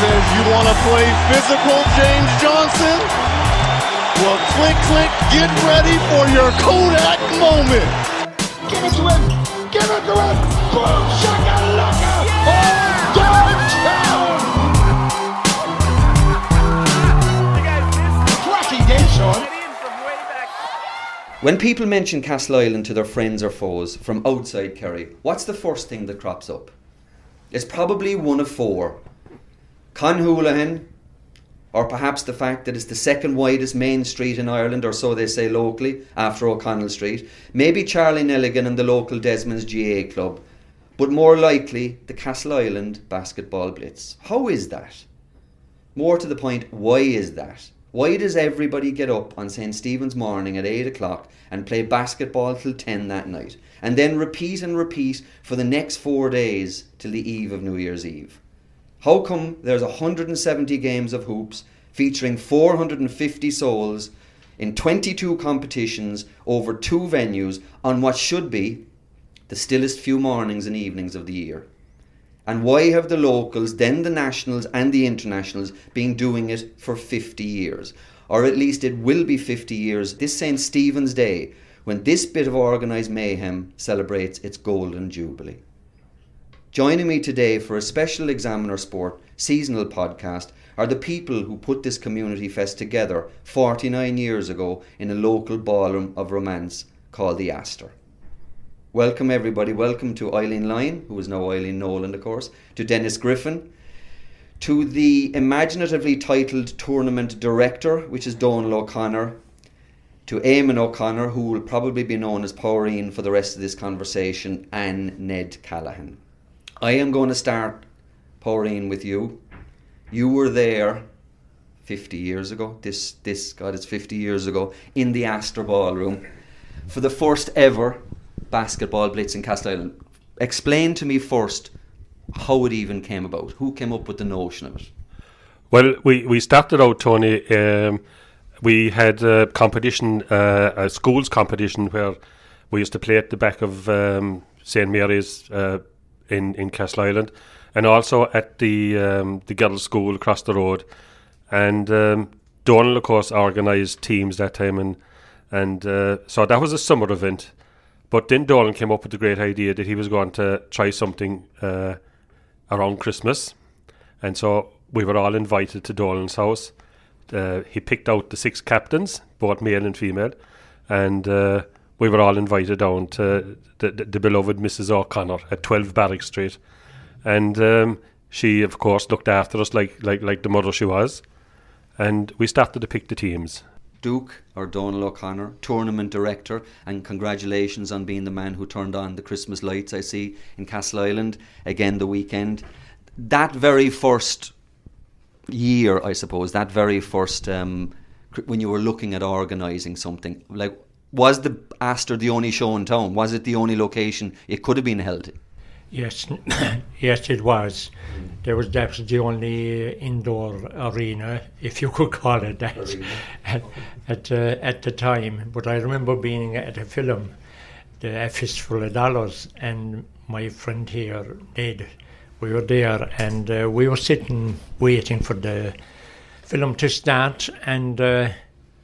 says, you want to play physical, James Johnson? Well, click, click, get ready for your Kodak moment. Give it to him. Give it to him. Boom, shakalaka. Oh, downtown. Cracking game, Sean. When people mention Castleisland to their friends or foes from outside Kerry, what's the first thing that crops up? It's probably one of four. Conhoulihan, or perhaps the fact that it's the second widest main street in Ireland, or so they say locally, after O'Connell Street. Maybe Charlie Nelligan and the local Desmond's GA club. But more likely, the Castleisland Basketball Blitz. How is that? More to the point, why is that? Why does everybody get up on St. Stephen's morning at 8 o'clock and play basketball till 10 that night, and then repeat and repeat for the next 4 days till the eve of New Year's Eve? How come there's 170 games of hoops featuring 450 souls in 22 competitions over 2 venues on what should be the stillest few mornings and evenings of the year? And why have the locals, then the nationals and the internationals, been doing it for 50 years? Or at least it will be 50 years this St. Stephen's Day, when this bit of organised mayhem celebrates its golden jubilee. Joining me today for a special Examiner Sport seasonal podcast are the people who put this community fest together 49 years ago in a local ballroom of romance called the Astor. Welcome everybody, welcome to Eileen Lyon, who is now Eileen Nolan of course, to Dennis Griffin, to the imaginatively titled tournament director, which is Donal O'Connor, to Eamon O'Connor, who will probably be known as Poirine for the rest of this conversation, and Ned Callahan. I am going to start, Poirine, with you. You were there 50 years ago, it's 50 years ago, in the Astor Ballroom for the first ever basketball blitz in Castleisland. Explain to me first how it even came about. Who came up with the notion of it? Well, we started out, Tony. We had a competition, a schools competition, where we used to play at the back of St. Mary's in Castleisland, and also at the girls' school across the road. And Donal, of course, organised teams that time, and so that was a summer event. But then Donal came up with the great idea that he was going to try something around Christmas. And so we were all invited to Donal's house. He picked out the 6 captains, both male and female. And we were all invited down to the beloved Mrs. O'Connor at 12 Barrack Street. And she, of course, looked after us like the mother she was. And we started to pick the teams. Duke, or Donal O'Connor, tournament director, and congratulations on being the man who turned on the Christmas lights I see in Castleisland again the weekend. That very first year, I suppose, that very first when you were looking at organising something, like, was the Astor the only show in town? Was it the only location it could have been held in? Yes, yes, it was. That was the only indoor arena, if you could call it that, at the time. But I remember being at a film, A Fistful of Dollars, and my friend here, Ned, we were there, and we were sitting waiting for the film to start, and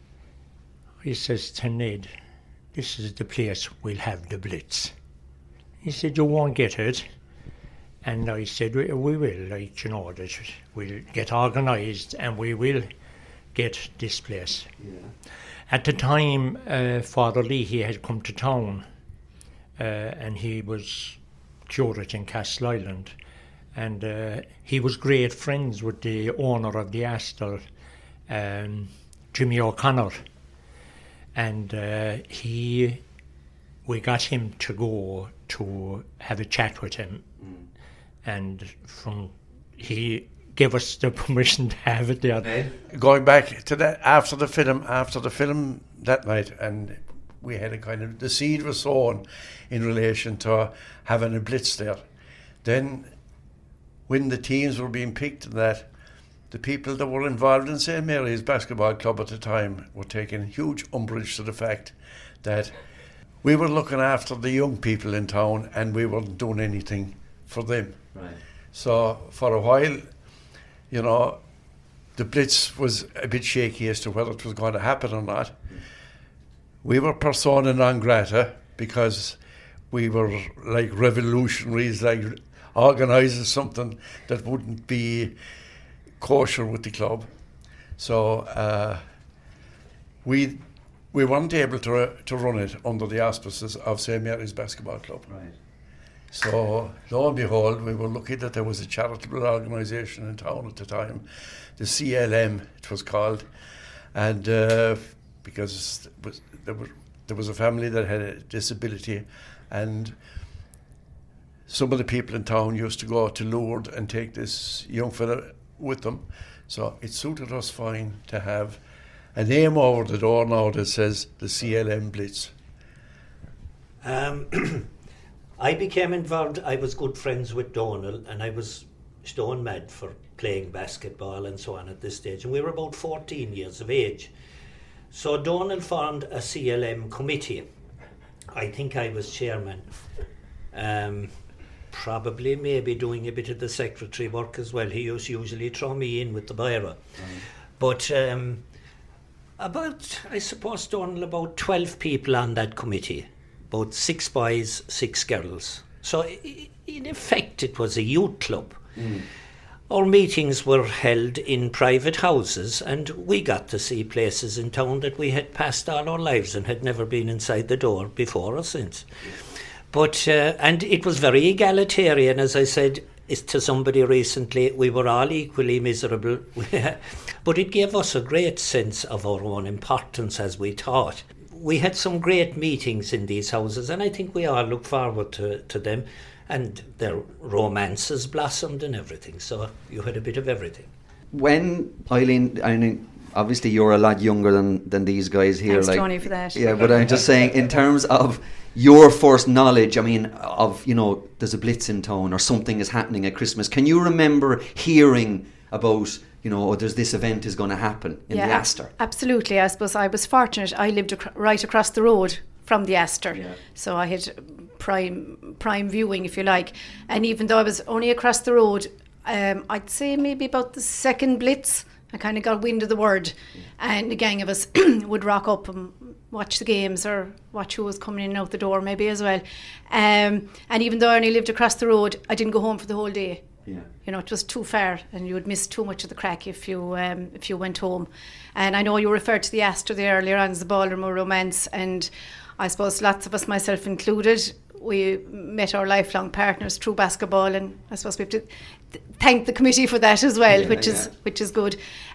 he says to Ned, "This is the place we'll have the Blitz." He said, "You won't get it." And I said, we will, like, you know, that we'll get organised and we will get this place. Yeah. At the time, Father Leahy had come to town and he was curate in Castleisland, and he was great friends with the owner of the Astor, Jimmy O'Connor, and we got him to go to have a chat with him, and he gave us the permission to have it there. Going back to that, after the film that night, and we had a kind of, the seed was sown in relation to having a blitz there. Then when the teams were being picked, and that the people that were involved in St. Mary's Basketball Club at the time were taking huge umbrage to the fact that we were looking after the young people in town and we weren't doing anything for them. Right. So for a while, you know, the Blitz was a bit shaky as to whether it was going to happen or not. We were persona non grata because we were like revolutionaries, like organising something that wouldn't be kosher with the club. So we weren't able to run it under the auspices of St. Mary's Basketball Club. Right. So lo and behold, we were lucky that there was a charitable organisation in town at the time, the CLM it was called, and because there was a family that had a disability, and some of the people in town used to go to Lourdes and take this young fella with them. So it suited us fine to have a name over the door now that says the CLM Blitz. I became involved. I was good friends with Donal, and I was stone mad for playing basketball and so on at this stage. And we were about 14 years of age. So Donal formed a CLM committee. I think I was chairman. Probably maybe doing a bit of the secretary work as well. He used to usually throw me in with the biro. But I suppose, Donal, about 12 people on that committee. About 6 boys, 6 girls. So in effect it was a youth club. Our meetings were held in private houses, and we got to see places in town that we had passed all our lives and had never been inside the door before or since. But and it was very egalitarian, as I said to somebody recently. We were all equally miserable, but it gave us a great sense of our own importance as we thought. We had some great meetings in these houses, and I think we all look forward to them. And their romances blossomed and everything. So you had a bit of everything. When Eileen, I mean, obviously you're a lot younger than these guys here. Thanks, Tony, for that. Yeah, but I'm just saying, in terms of your first knowledge, I mean, of, you know, there's a blitz in town or something is happening at Christmas. Can you remember hearing about, you know, there's this event is going to happen in the Astor? Absolutely. I suppose I was fortunate. I lived right across the road from the Astor, so I had prime viewing, if you like. And even though I was only across the road, I'd say maybe about the second blitz, I kind of got wind of the word, and a gang of us would rock up and watch the games or watch who was coming in and out the door maybe as well. And even though I only lived across the road, I didn't go home for the whole day. Yeah. You know, it was too far, and you would miss too much of the crack if you went home. And I know you referred to the Astor there earlier on as the ballroom of romance, and I suppose lots of us, myself included, we met our lifelong partners through basketball, and I suppose we have to thank the committee for that as well, which is good.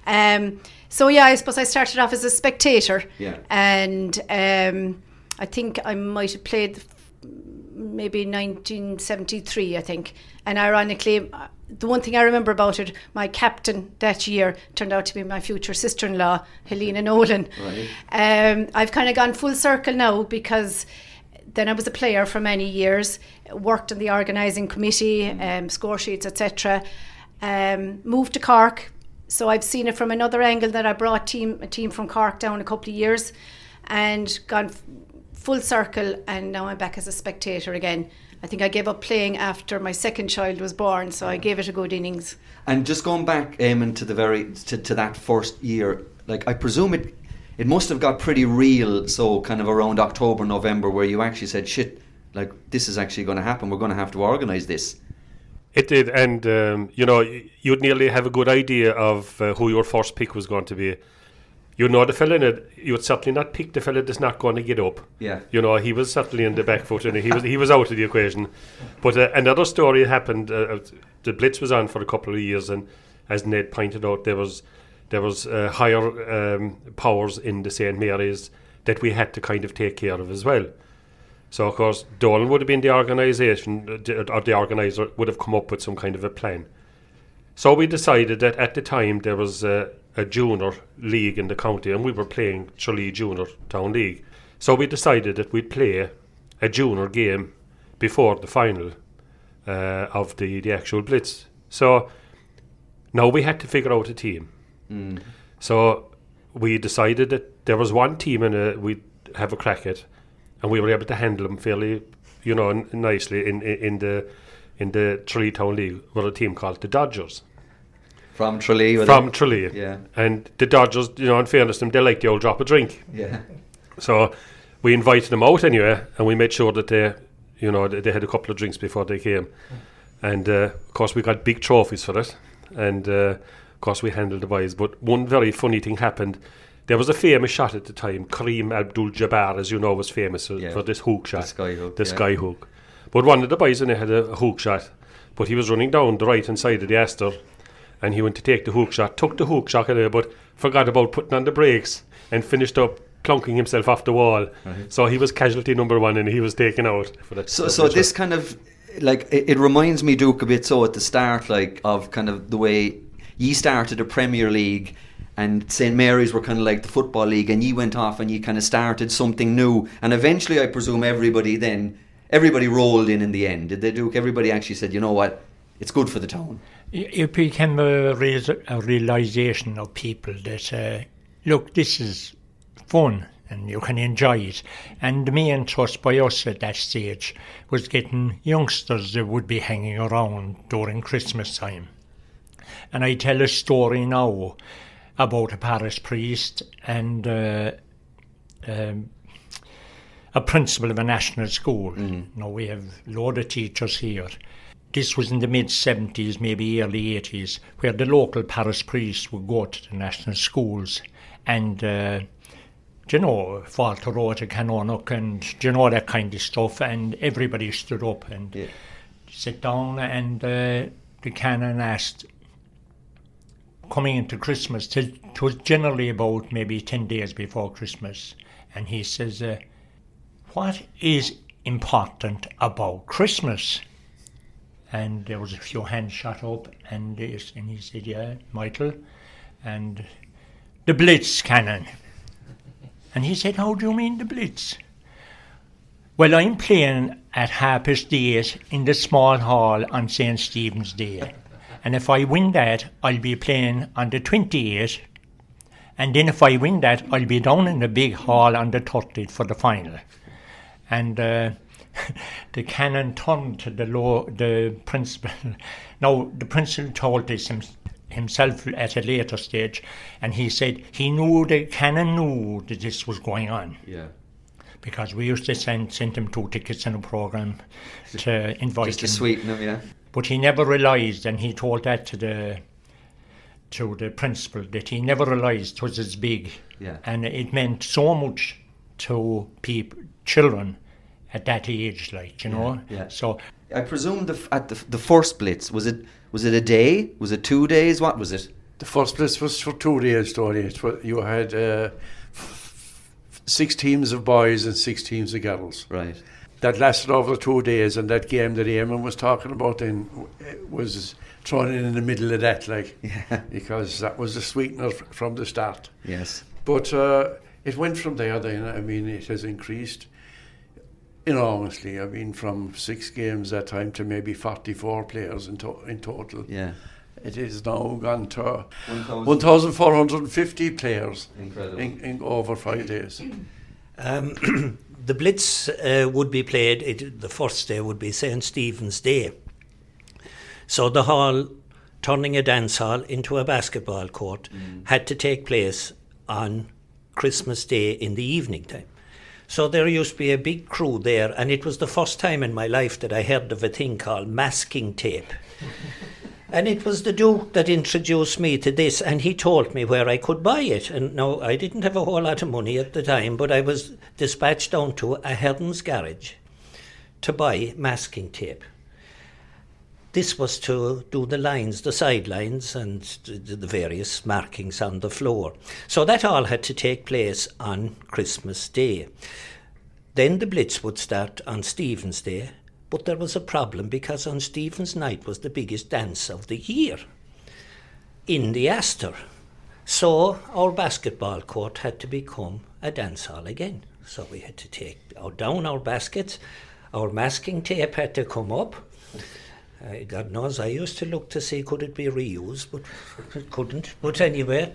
So I suppose I started off as a spectator, and I think I might have played maybe 1973, I think. And ironically, the one thing I remember about it, my captain that year turned out to be my future sister-in-law, Helena Nolan. Right. I've kind of gone full circle now, because then I was a player for many years, worked in the organising committee, score sheets, etc. Moved to Cork, so I've seen it from another angle, that I brought a team from Cork down a couple of years and gone full circle, and now I'm back as a spectator again. I think I gave up playing after my second child was born, so I gave it a good innings. And just going back, Eamon, to that first year, like, I presume it must have got pretty real, so kind of around October, November, where you actually said, shit, like, this is actually going to happen, we're going to have to organise this. It did, and you know, you'd nearly have a good idea of who your first pick was going to be. You know, the fella in it, you would certainly not pick the fella that's not going to get up. Yeah. You know, he was certainly in the back foot, and he was out of the equation. But another story happened. The Blitz was on for a couple of years, and as Ned pointed out, there was higher powers in the St. Mary's that we had to kind of take care of as well. So, of course, Dolan would have been the organisation, or the organiser would have come up with some kind of a plan. So we decided that at the time there was a junior league in the county, and we were playing Tralee Junior Town League. So we decided that we'd play a junior game before the final of the actual Blitz. So now we had to figure out a team. So we decided that there was one team we'd have a crack at, and we were able to handle them fairly, you know, nicely in the Tralee Town League, with a team called the Dodgers. From Tralee. From Tralee. Yeah. And the Dodgers, in fairness to them, they like the old drop a drink. Yeah. So we invited them out anyway, and we made sure that they had a couple of drinks before they came. And of course we got big trophies for it. And of course we handled the boys. But one very funny thing happened. There was a famous shot at the time. Kareem Abdul-Jabbar, as you know, was famous for this hook shot. The sky hook. But one of the boys in it had a hook shot. But he was running down the right-hand side of the Astor. And he went to take the hook shot, took the hook shot away, but forgot about putting on the brakes and finished up plunking himself off the wall. Right. So he was casualty number 1 and he was taken out. For that so this kind of, like, it reminds me, Duke, a bit so at the start, like, of kind of the way ye started the Premier League and St. Mary's were kind of like the Football League, and ye went off and ye kind of started something new. And eventually, I presume, everybody rolled in the end. Did they, Duke? Everybody actually said, you know what, it's good for the town. It became a realisation of people that, look, this is fun and you can enjoy it. And the main thrust by us at that stage was getting youngsters that would be hanging around during Christmas time. And I tell a story now about a parish priest and a principal of a national school. Mm-hmm. Now we have a load of teachers here. This was in the mid-70s, maybe early 80s, where the local parish priest would go to the national schools and, fall to road to Cannonock and, that kind of stuff. And everybody stood up and sat down, and the canon asked, coming into Christmas, it was generally about maybe 10 days before Christmas, and he says, what is important about Christmas? And there was a few hands shot up, and he said, yeah, Michael, and the Blitz cannon. And he said, how do you mean the Blitz? Well, I'm playing at 8:30 in the small hall on St. Stephen's Day. And if I win that, I'll be playing on the 28th. And then if I win that, I'll be down in the big hall on the 30th for the final. And the canon turned to the principal. Now, the principal told this himself at a later stage, and he said the canon knew that this was going on. Yeah. Because we used to send him 2 tickets in a programme to invite him. Just to sweeten him, yeah. But he never realised, and he told that to the principal, that he never realised it was as big. Yeah. And it meant so much to children at that age, like, Yeah. So I presume at the first Blitz, was it a day? Was it 2 days? What was it? The first Blitz was for 2 days, Tony. You had 6 teams of boys and 6 teams of girls. Right. That lasted over 2 days, and that game that Eamon was talking about then was thrown in the middle of that, like, because that was the sweetener from the start. Yes. But it went from there then. I mean, it has increased enormously. I mean, from 6 games that time to maybe 44 players in total. Yeah. It is now gone to 1,450 players. Incredible. In over 5 days. The Blitz would be played, the first day would be St. Stephen's Day. So the hall, turning a dance hall into a basketball court, had to take place on Christmas Day in the evening time. So there used to be a big crew there, and it was the first time in my life that I heard of a thing called masking tape. And it was the Duke that introduced me to this, and he told me where I could buy it. And now, I didn't have a whole lot of money at the time, but I was dispatched down to a Hearn's garage to buy masking tape. This was to do the lines, the sidelines, and the various markings on the floor. So that all had to take place on Christmas Day. Then the Blitz would start on Stephen's Day. But there was a problem, because on Stephen's night was the biggest dance of the year in the Astor. So our basketball court had to become a dance hall again. So we had to take down our baskets. Our masking tape had to come up. God knows, I used to look to see could it be reused, but it couldn't. But anyway,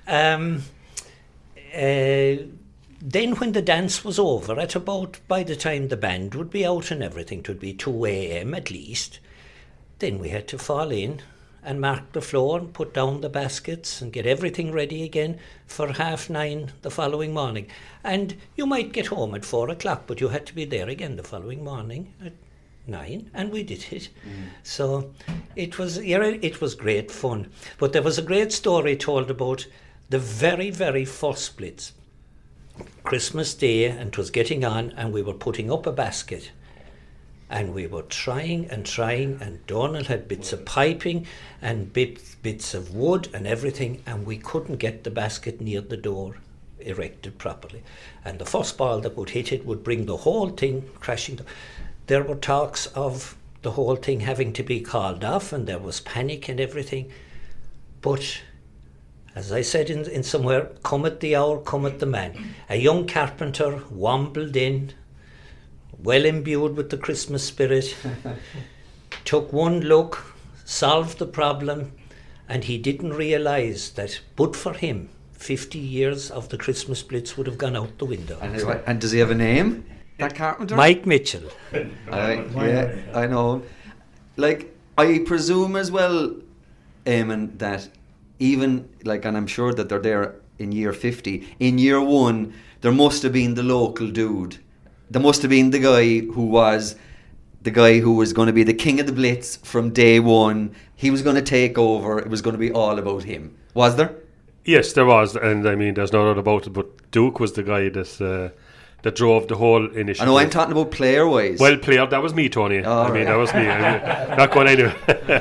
then when the dance was over, at about, by the time the band would be out and everything, it would be 2 a.m. at least, then we had to fall in and mark the floor and put down the baskets and get everything ready again for 9:30 the following morning. And you might get home at 4 o'clock, but you had to be there again the following morning at 9, and we did it. So it was great fun. But there was a great story told about the very, very first splits. Christmas Day, and it was getting on, and we were putting up a basket. And we were trying, and Donald had bits of piping and bits of wood and everything, and we couldn't get the basket near the door erected properly. And the first ball that would hit it would bring the whole thing crashing down. There were talks of the whole thing having to be called off, and there was panic and everything. But as I said in somewhere, cometh the hour, cometh the man. A young carpenter wambled in, well imbued with the Christmas spirit, took one look, solved the problem, and he didn't realise that, but for him, 50 years of the Christmas splits would have gone out the window. And does he have a name, that carpenter? Mike Mitchell. Yeah, I know. Like, I presume as well, Eamon, that even, like, and I'm sure that they're there in year 50, in year 1, there must have been the local dude. There must have been the guy who was going to be the king of the blitz from day 1. He was going to take over. It was going to be all about him. Was there? Yes, there was, and I mean, there's no doubt about it. But Duke was the guy that drove the whole initiative. I know, I'm talking about player-wise. Well, player, that was me, Tony. Oh, right. That was me. Not going anywhere.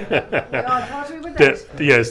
Yes,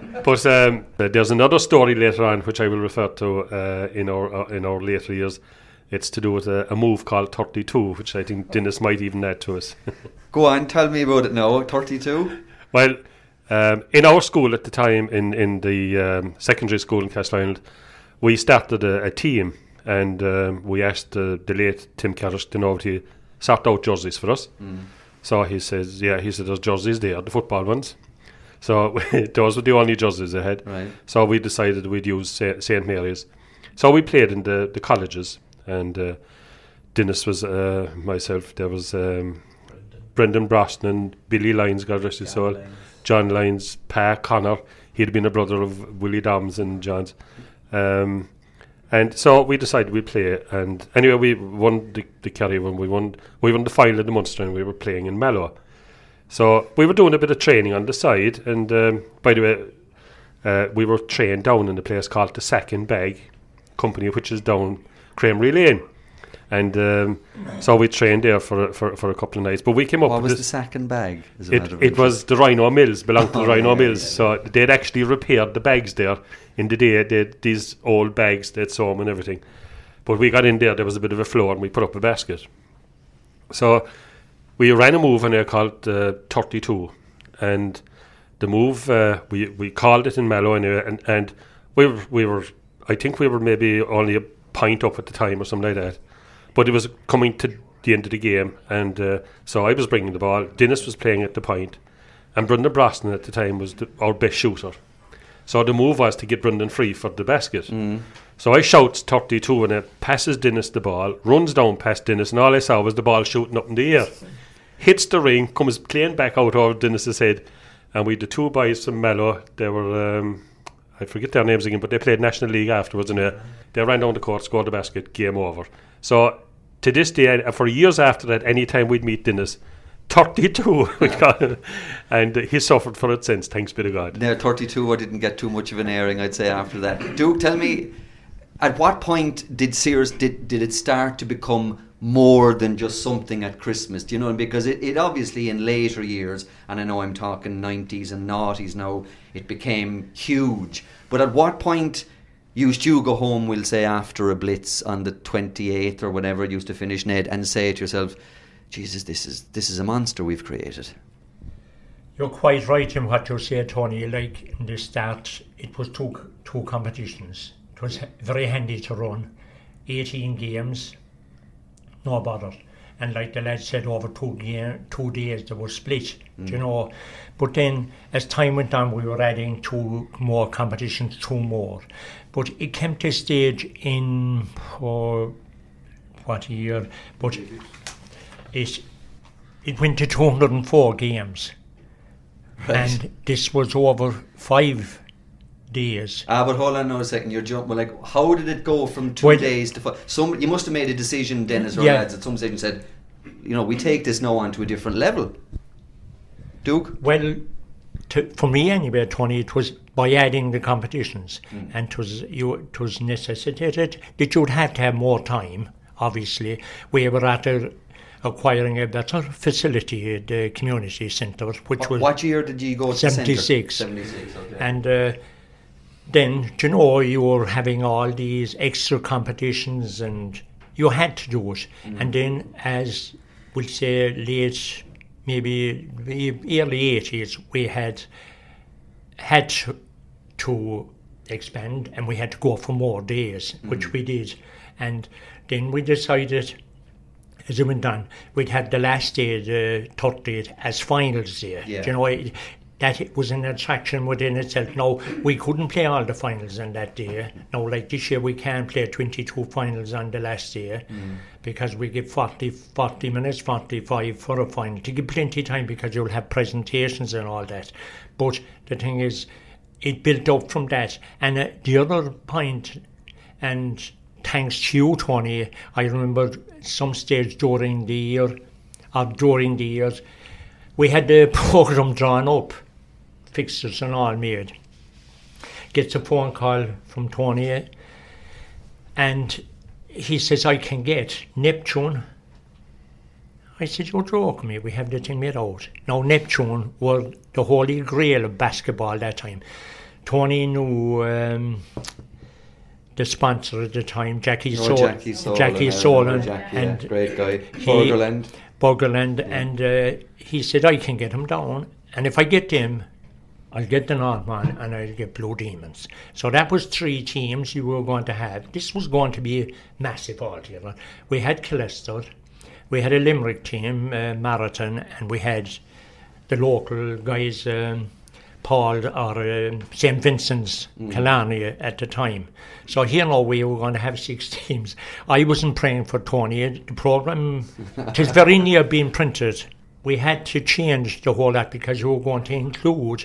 but there's another story later on which I will refer to in our later years. It's to do with a move called 32, which I think Dennis might even add to us. Go on, tell me about it now. 32? Well, in our school at the time, in the secondary school in Castleisland, we started a team, and we asked the late Tim Carrish to sort out jerseys for us. So he said, there's jerseys there, the football ones. So those were the only jerseys they had. Right. So we decided we'd use St. Mary's. So we played in the colleges, and Dennis was myself. There was Brendan Brosnan, Billy Lyons, God rest his soul, John Lyons, Pa Connor. He'd been a brother of Willie Doms and John's. And so we decided we'd play. And anyway, we won the Kerry when we won the final of the Munster, and we were playing in Mallow. So we were doing a bit of training on the side. And by the way, we were trained down in a place called the Sack and Bag Company, which is down Creamery Lane. And so we trained there for a couple of nights. But we came up What with was the Sack and Bag? It was the Rhino Mills, belonged to the Rhino Mills. So they'd actually repaired the bags there in the day. They had these old bags, they'd sew them and everything. But we got in there was a bit of a floor, and we put up a basket. So we ran a move in there called 32. And the move, we called it in Mallow anyway, and we were I think we were maybe only a pint up at the time or something like that. But it was coming to the end of the game, and so I was bringing the ball. Dennis was playing at the point, and Brendan Brosnan at the time was our best shooter. So the move was to get Brendan free for the basket. So I shouts 32, and it passes Dennis the ball, runs down past Dennis, and all I saw was the ball shooting up in the air. Hits the ring, comes playing back out over Dennis's head, and we had the two boys from Mallow. They were, I forget their names again, but they played National League afterwards, and they ran down the court, scored the basket, game over. So to this day, for years after that, any time we'd meet Dennis, 32 we got it, and he suffered for it since, thanks be to God. Now 32, I didn't get too much of an airing, I'd say, after that. Duke, tell me, at what point did Sears did it start to become more than just something at Christmas? Do you know? Because it obviously in later years, and I know I'm talking 90s and noughties now, it became huge. But at what point used you go home, we'll say, after a blitz on the 28th or whenever it used to finish, Ned, and say to yourself, Jesus, this is a monster we've created? You're quite right in what you say, Tony. Like in the start, it was two competitions. It was very handy to run. 18 games, no bother. And like the lads said, over 2 days they were split, you know. But then as time went on, we were adding 2 more competitions, 2 more. But it came to a stage in, what year? But it went to 204 games. and this was over 5 days. But hold on now a second. You're jumping. Like, how did it go from 2 days to 5? You must have made a decision, Dennis or lads, at some stage and said, we take this now on to a different level. Duke? Well, for me anyway, Tony, it was by adding the competitions, and it was necessitated that you would have to have more time. Obviously, we were after acquiring a better facility at the community centre, which was... What year did you go to 76. the centre? 76, okay. And then, you were having all these extra competitions and you had to do it. And then, as we'll say, late, maybe early 80s, we had to expand and we had to go for more days, which we did. And then we decided, as it went on, we'd have the last day, the third day, as finals day. Yeah. That it was an attraction within itself. Now, we couldn't play all the finals on that day. Now, like this year, we can't play 22 finals on the last day because we give 40 minutes, 45 for a final to give plenty of time because you'll have presentations and all that. But the thing is, it built up from that. And the other point, and thanks to you, Tony, I remember some stage during the years, we had the programme drawn up, fixtures and all made. Gets a phone call from Tony and he says, I can get Neptune. I said, you're joking me, we have the thing made out. Now Neptune were the holy grail of basketball that time. Tony knew the sponsor at the time, Jackie Solan, and great guy, Burgerland, and he said, I can get him down, and if I get him, I'll get the Northman and I'll get Blue Demons. So that was 3 teams you were going to have. This was going to be massive altogether. We had Killester, we had a Limerick team, Marathon, and we had the local guys, Paul or St. Vincent's, Killarney at the time. So here now we were going to have 6 teams. I wasn't praying for Tony. The programme, it is very near being printed. We had to change the whole lot because we were going to include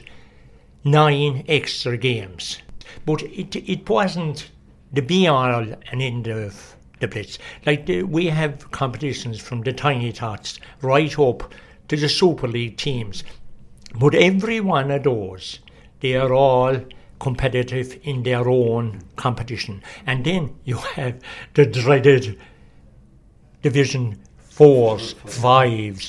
9 extra games. But it wasn't the be-all and end of the Blitz. Like we have competitions from the Tiny Tots right up to the Super League teams. But every one of those, they are all competitive in their own competition. And then you have the dreaded Division 4s, 5s,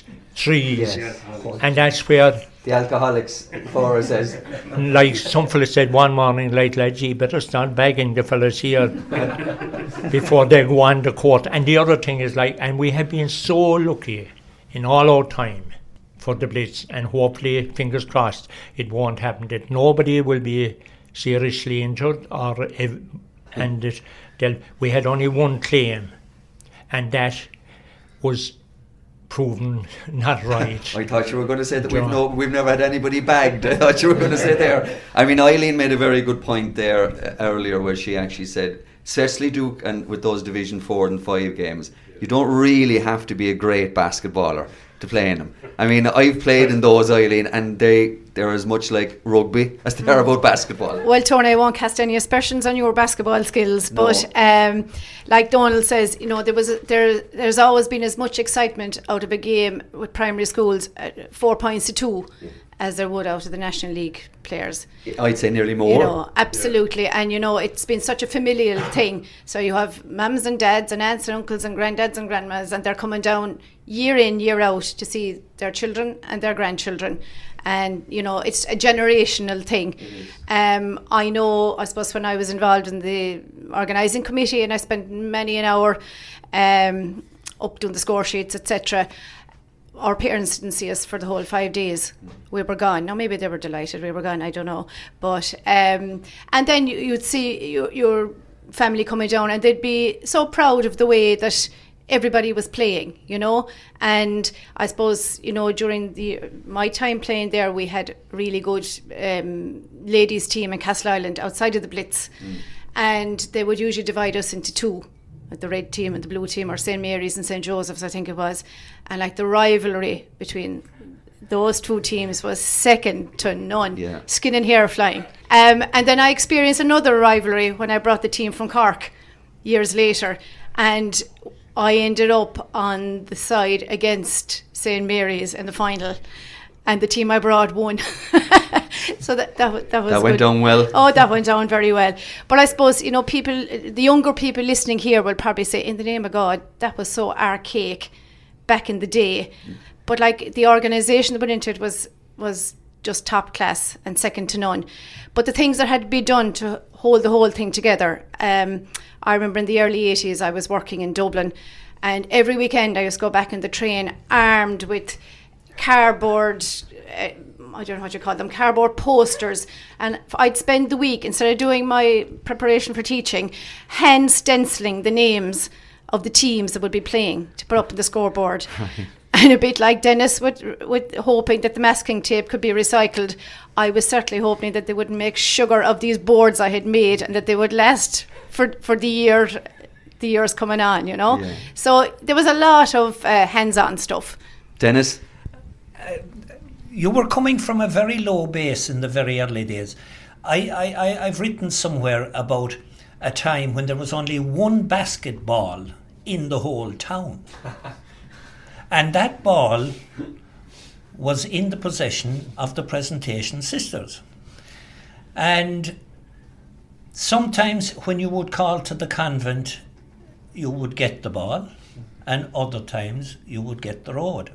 3s, and that's where the alcoholics for us says, like some fella said one morning, like lads, you better start begging the fellas here before they go on the court. And the other thing is and we have been so lucky in all our time for the Blitz, and hopefully, fingers crossed, it won't happen, that nobody will be seriously injured and that we had only one claim, and that was proven not right. I thought you were going to say that we've never had anybody bagged. I thought you were going to say there. I mean, Eileen made a very good point there earlier where she actually said, especially Duke and with those Division 4 and 5 games, you don't really have to be a great basketballer to play in them. I mean, I've played in those, Eileen, and they're as much like rugby as they are about basketball. Well, Tony, I won't cast any aspersions on your basketball skills, but like Donald says, there's always been as much excitement out of a game with primary schools, 4 points to 2, as there would out of the National League players. I'd say nearly more. Absolutely. Yeah. And, it's been such a familial thing. So you have mums and dads and aunts and uncles and granddads and grandmas, and they're coming down year in, year out to see their children and their grandchildren. And, it's a generational thing. I suppose when I was involved in the organising committee and I spent many an hour up doing the score sheets, etc., our parents didn't see us for the whole 5 days. We were gone. Now, maybe they were delighted we were gone, I don't know. But, and then you'd see your family coming down and they'd be so proud of the way that everybody was playing, and I suppose, during my time playing there, we had really good ladies team in Castleisland outside of the Blitz, and they would usually divide us into 2, the red team and the blue team, or St. Mary's and St. Joseph's, I think it was, and the rivalry between those two teams was second to none. Yeah. Skin and hair flying. And then I experienced another rivalry when I brought the team from Cork years later, and I ended up on the side against St. Mary's in the final, and the team I brought won. So that was That went down well. Oh, that went down very well. But I suppose, you know, people, the younger people listening here will probably say, in the name of God, that was so archaic back in the day. But like, the organisation that went into it was just top class and second to none. But the things that had to be done to hold the whole thing together, I remember in the early 80s I was working in Dublin, and every weekend I used to go back in the train armed with cardboard, I don't know what you call them, cardboard posters, and I'd spend the week, instead of doing my preparation for teaching, hand stenciling the names of the teams that would be playing to put up on the scoreboard. And a bit like Dennis with hoping that the masking tape could be recycled, I was certainly hoping that they wouldn't make sugar of these boards I had made, and that they would last for the years coming on, you know. Yeah. So there was a lot of hands-on stuff. Dennis? You were coming from a very low base in the very early days. I've written somewhere about a time when there was only one basketball in the whole town. And that ball was in the possession of the Presentation Sisters. And sometimes when you would call to the convent, you would get the ball, and other times you would get the road.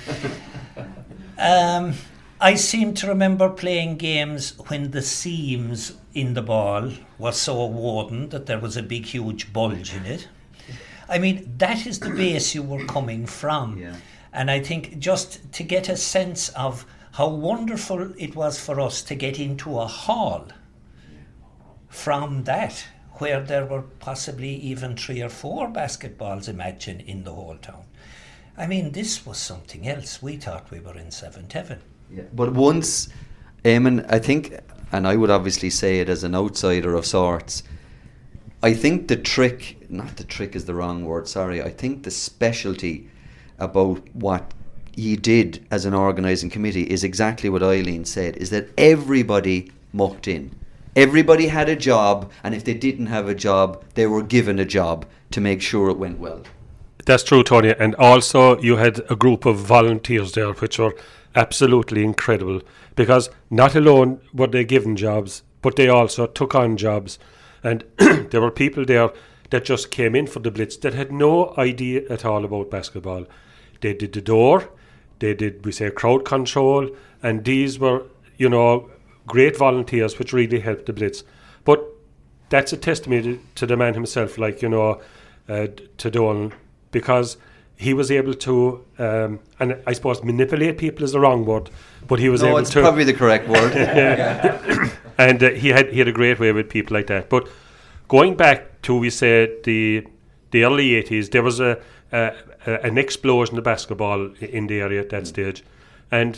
I seem to remember playing games when the seams in the ball were so woven that there was a big, huge bulge in it. I mean, that is the base you were coming from. Yeah. And I think just to get a sense of how wonderful it was for us to get into a hall from that, where there were possibly even 3 or 4 basketballs, imagine, in the whole town. I mean, this was something else. We thought we were in seventh heaven. Yeah. But once, Eamon, I think, and I would obviously say it as an outsider of sorts, I think the trick, not the trick is the wrong word, sorry, I think the specialty about what ye did as an organising committee is exactly what Eileen said, is that everybody mucked in. Everybody had a job, and if they didn't have a job, they were given a job to make sure it went well. That's true, Tony. And also you had a group of volunteers there which were absolutely incredible, because not alone were they given jobs, but they also took on jobs. And there were people there that just came in for the Blitz that had no idea at all about basketball. They did the door, they did, we say, crowd control, and these were, you know, great volunteers which really helped the Blitz. But that's a testimony to the man himself, like, you know, to Donald, because he was able to, and I suppose manipulate people is the wrong word, but he was able to... No, it's probably the correct word. And he had a great way with people like that. But going back to, we say, the early 80s, there was an explosion of basketball in the area at that stage. And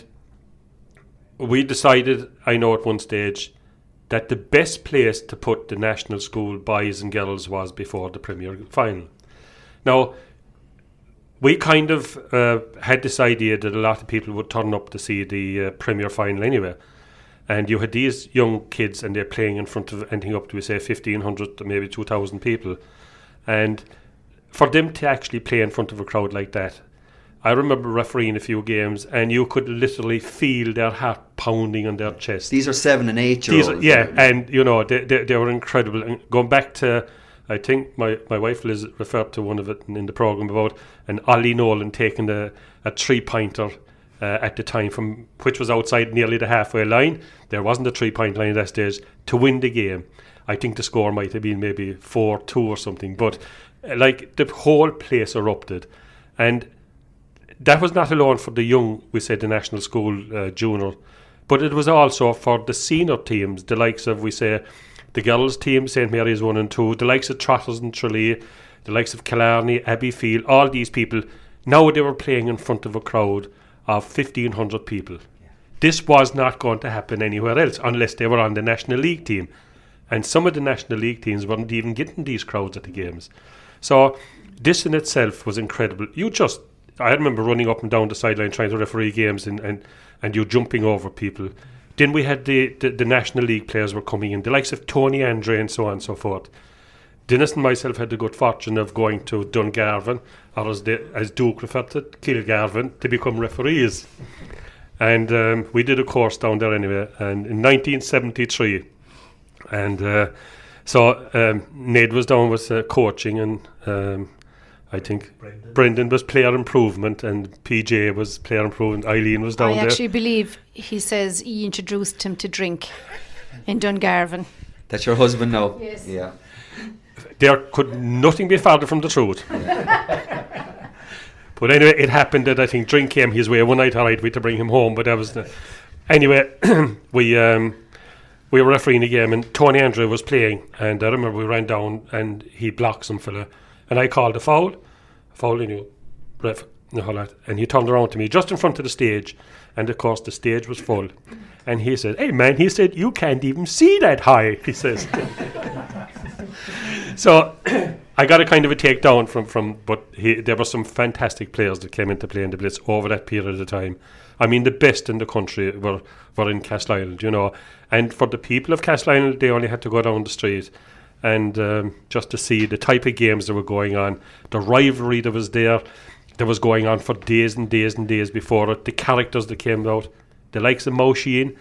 we decided, I know at one stage, that the best place to put the national school boys and girls was before the Premier final. Now, we kind of had this idea that a lot of people would turn up to see the Premier final anyway. And you had these young kids, and they're playing in front of anything up to, we say, 1,500 to maybe 2,000 people. And for them to actually play in front of a crowd like that, I remember refereeing a few games, and you could literally feel their heart pounding on their chest. These are 7 and 8 year olds. Yeah, and you know, they were incredible. And going back to, I think my wife Liz referred to one of it in the programme about an Ollie Nolan taking a 3-pointer at the time, from which was outside nearly the halfway line. There wasn't a 3-point line at that stage to win the game. I think the score might have been maybe 4-2 or something, but like the whole place erupted. And that was not alone for the young, we said, the national school junior, but it was also for the senior teams, the likes of, we say, the girls team, St. Mary's 1 and 2, the likes of Trotters and Tralee, the likes of Killarney, Abbeyfield, all these people. Now they were playing in front of a crowd of 1,500 people. This was not going to happen anywhere else unless they were on the National League team. And some of the National League teams weren't even getting these crowds at the games. So this in itself was incredible. You just I remember running up and down the sideline trying to referee games and you jumping over people. Then we had the National League players were coming in, the likes of Tony Andre and so on and so forth. Dennis and myself had the good fortune of going to Dungarvan, or as Duke referred to Kilgarvan, to become referees. And we did a course down there anyway, and in 1973. And so Ned was down with coaching, and I think Brendan was player improvement, and PJ was player improvement. Eileen was down there. I actually believe he says he introduced him to drink in Dungarvan. That's your husband now? Yes. Yeah. There could nothing be farther from the truth. But anyway, it happened that I think drink came his way one night. All right, we had to bring him home, but that was anyway. We were refereeing a game, and Tony Andrew was playing, and I remember we ran down and he blocked some fella, and I called a foul, ref, and he turned around to me just in front of the stage, and of course the stage was full, and he said, "Hey man," he said, "you can't even see that high," he says. So I got a kind of a takedown from but there were some fantastic players that came into play in the Blitz over that period of time. I mean, the best in the country were in Castleisland, you know. And for the people of Castleisland, they only had to go down the street and just to see the type of games that were going on, the rivalry that was there, that was going on for days and days and days before it, the characters that came out, the likes of Mo Sheehan,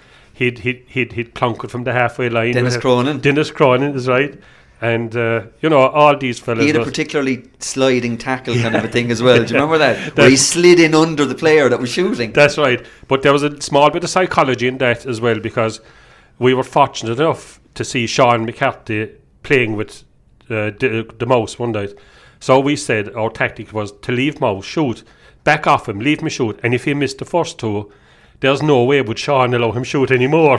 he'd plunk it from the halfway line. Dennis Cronin is right. And, you know, all these fellas. He had a particularly sliding tackle kind of a thing as well. Do you remember that? Where he slid in under the player that was shooting. That's right. But there was a small bit of psychology in that as well, because we were fortunate enough to see Sean McCarthy playing with the Mouse one night. So we said our tactic was to leave Mouse shoot, back off him, leave him shoot. And if he missed the first two, there's no way would Sean allow him shoot anymore.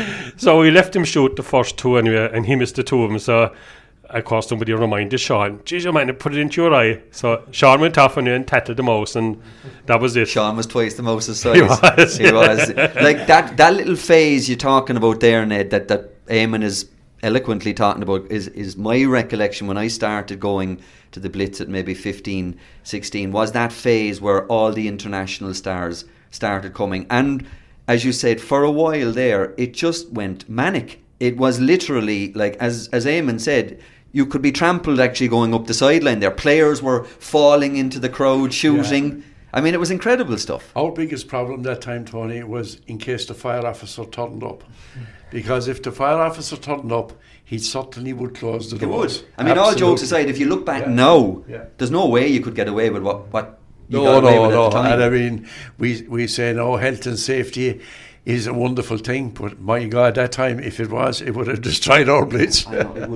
So we left him shoot the first two anyway, and he missed the two of them. So of course somebody reminded Sean, "Geez, you might have put it into your eye." So Sean went off and tackled the Mouse, and that was it. Sean was twice the Mouse's size. He was. Like that little phase you're talking about there, Ned, that Eamon is eloquently talking about is my recollection when I started going to the Blitz at maybe 15, 16, was that phase where all the international stars started coming, and as you said, for a while there it just went manic. It was literally like, as Eamon said, you could be trampled actually going up the sideline there. Players were falling into the crowd, shooting. Yeah. I mean, it was incredible stuff. Our biggest problem that time, Tony, was in case the fire officer turned up, because if the fire officer turned up, he certainly would close the doors. I mean, absolutely. All jokes aside, if you look back now, there's no way you could get away with what No. And I mean, we say no, health and safety is a wonderful thing, but my God, that time, if it was, it would have destroyed our Blitz.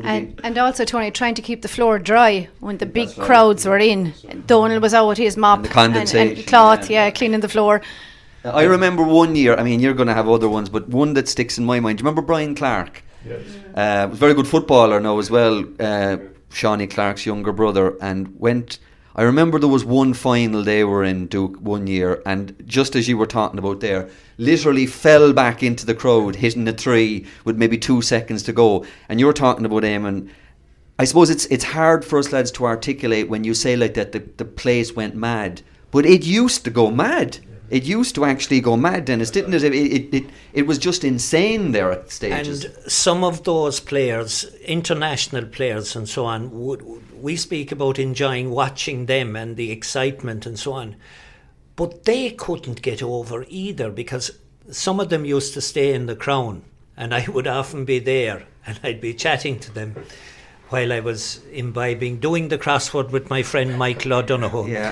And also, Tony, trying to keep the floor dry when the big crowds were in. Donald was out with his mop and the condensation, and cloth, cleaning the floor. I remember one year, I mean, you're going to have other ones, but one that sticks in my mind. Do you remember Brian Clark? Yes. Was a very good footballer now as well, Shawnee Clark's younger brother, and I remember there was one final they were in, Duke, one year, and just as you were talking about there, literally fell back into the crowd, hitting a tree with maybe 2 seconds to go. And you were talking about Eamon. I suppose it's hard for us lads to articulate when you say like that the place went mad, but it used to go mad. It used to actually go mad, Dennis, didn't it? It was just insane there at stages. And some of those players, international players and so on, we speak about enjoying watching them and the excitement and so on. But they couldn't get over either, because some of them used to stay in the Crown, and I would often be there and I'd be chatting to them while I was imbibing, doing the crossword with my friend Michael O'Donoghue. Yeah.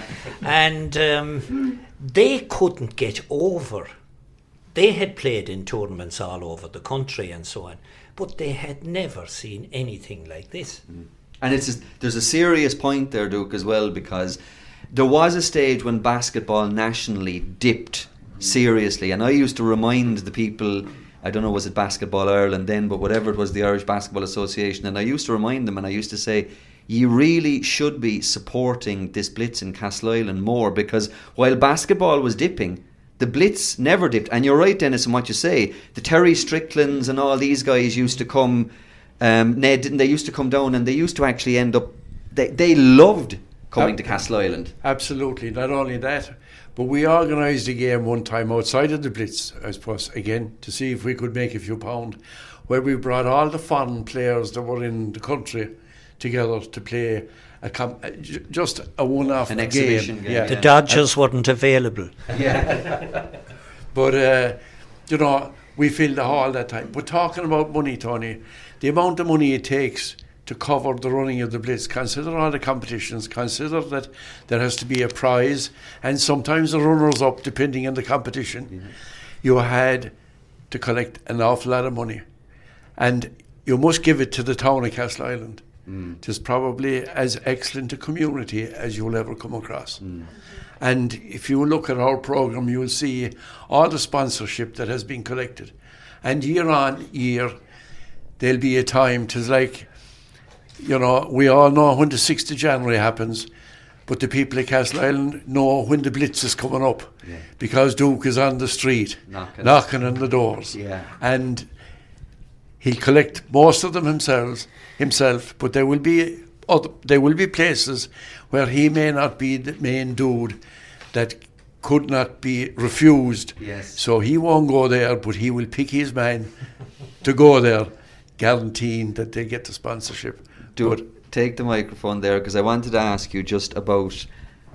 And they couldn't get over. They had played in tournaments all over the country and so on, but they had never seen anything like this. And there's a serious point there, Duke, as well, because there was a stage when basketball nationally dipped seriously, and I used to remind the people, I don't know, was it Basketball Ireland then, but whatever it was, the Irish Basketball Association, and I used to remind them, and I used to say, you really should be supporting this Blitz in Castleisland more, because while basketball was dipping, the Blitz never dipped. And you're right, Dennis, in what you say. The Terry Stricklands and all these guys used to come, Ned, didn't they, used to come down, and they used to actually end up, they loved coming to Castle Island. Absolutely. Not only that, but we organised a game one time outside of the Blitz, I suppose, again, to see if we could make a few pound, where we brought all the foreign players that were in the country together to play just a one-off An exhibition game. Yeah. The Dodgers weren't available. Yeah. But, you know, we filled the hall that time. But talking about money, Tony, the amount of money it takes to cover the running of the Blitz, consider all the competitions, consider that there has to be a prize, and sometimes the runners-up, depending on the competition. Mm-hmm. You had to collect an awful lot of money. And you must give it to the town of Castle Island. It is probably as excellent a community as you'll ever come across. And if you look at our programme, you'll see all the sponsorship that has been collected. And year on year, there'll be a time, 'tis like, you know, we all know when the 6th of January happens, but the people of Castle Island know when the Blitz is coming up, because Duke is on the street, knocking on the doors. Yeah. And he'll collect most of them himself, but there will be places where he may not be the main dude that could not be refused. Yes. So he won't go there, but he will pick his man to go there, guaranteeing that they get the sponsorship. Take the microphone there, because I wanted to ask you just about,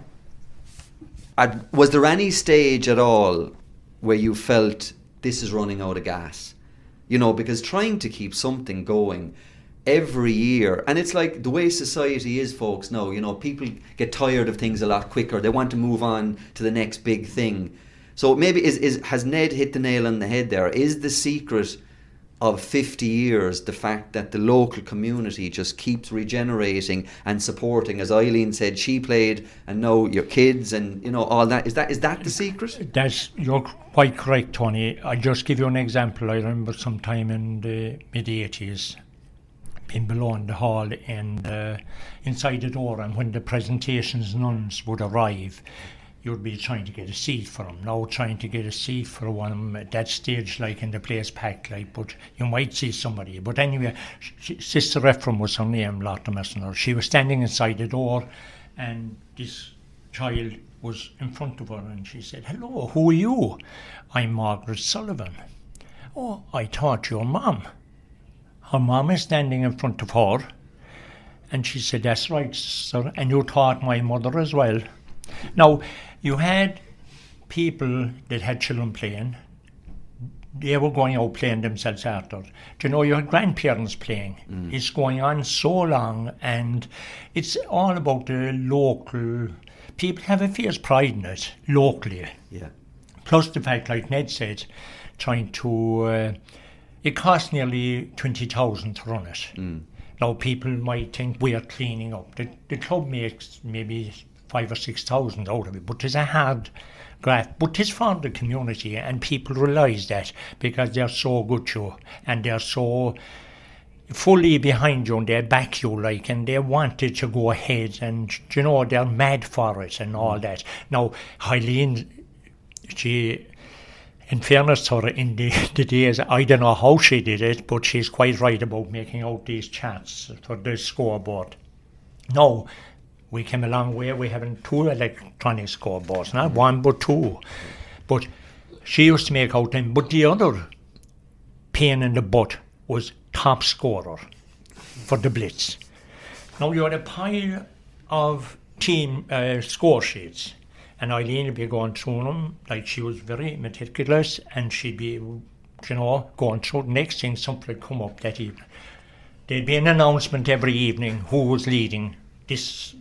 was there any stage at all where you felt this is running out of gas? You know, because trying to keep something going every year, and it's like the way society is, folks, now, you know, people get tired of things a lot quicker. They want to move on to the next big thing. So maybe has Ned hit the nail on the head there? Is the secret of 50 years the fact that the local community just keeps regenerating and supporting? As Eileen said, she played, and now your kids and, you know, all that. Is that the secret? You're quite correct, Tony. I'll just give you an example. I remember sometime in the mid-80s, being below in the hall and inside the door, and when the presentations nuns would arrive, you'd be trying to get a seat for them. Now trying to get a seat for one of them at that stage, like in the place packed, like, but you might see somebody. But anyway, Sister Ephraim was her name, Lotta Messenger. She was standing inside the door, and this child was in front of her, and she said, "Hello, who are you?" "I'm Margaret Sullivan." "Oh, I thought your mum." Her mum is standing in front of her, and she said, "That's right, sister, and you taught my mother as well." Now, you had people that had children playing. They were going out playing themselves after. Do you know, you had grandparents playing. It's going on so long, and it's all about the local. People have a fierce pride in it, locally. Yeah. Plus the fact, like Ned said, trying to... it costs nearly 20,000 to run it. Now, people might think we are cleaning up. The club makes maybe 5,000 or 6,000 out of it, but it's a hard graft. But it's for the community, and people realise that, because they're so good to you, and they're so fully behind you, and they back you, like, and they want it to go ahead, and, you know, they're mad for it and all that. Now, Eileen, she, in fairness to her, in the days, I don't know how she did it, but she's quite right about making out these charts for the scoreboard. Now, we came a long way. We have 2 electronic scoreboards, not 1 but 2. But she used to make out them. But the other pain in the butt was top scorer for the Blitz. Now you had a pile of team score sheets, and Eileen would be going through them, like she was very meticulous, and she'd be, you know, going through. The next thing, something would come up that evening. There'd be an announcement every evening who was leading this,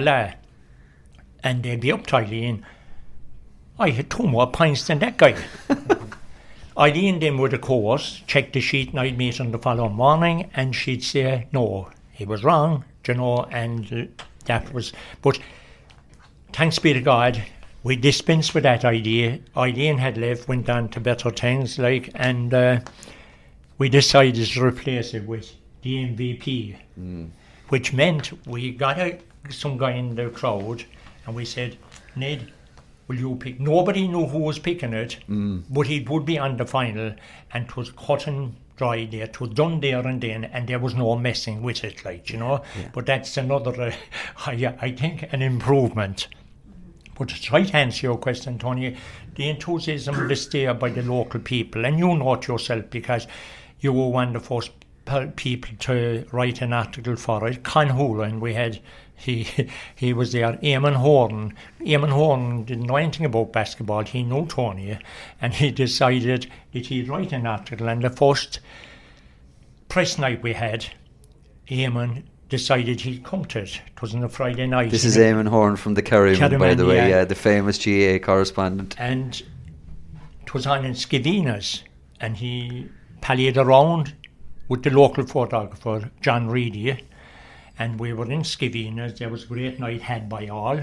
and they'd be up to Eileen. "I had 2 more pints than that guy." Eileen then would, of course, check the sheet, and I'd meet on the following morning, and she'd say, "No, he was wrong," you know, and that was... But thanks be to God, we dispensed with that idea. Eileen had left, went on to better things, like, and we decided to replace it with the MVP. Which meant we got some guy in the crowd, and we said, "Ned, will you pick?" Nobody knew who was picking it, but he would be on the final, and it was cutting dry there. It was done there and then, and there was no messing with it, like, you know. But that's another, I think, an improvement. But to try to answer your question, Tony, the enthusiasm was there by the local people, and you know it yourself because you were one of the first people to write an article for it. Conhoolan, we had, he was there. Eamon Horn didn't know anything about basketball. He knew Tony, and he decided that he'd write an article. And the first press night we had, Eamon decided he'd come to it. It was on a Friday night. This is Eamon Horn from the Kerryman, by the way, the famous GA correspondent. And it was on in Skevinas, and he pallied around with the local photographer, John Reedy, and we were in Skevinas. There was a great night had by all.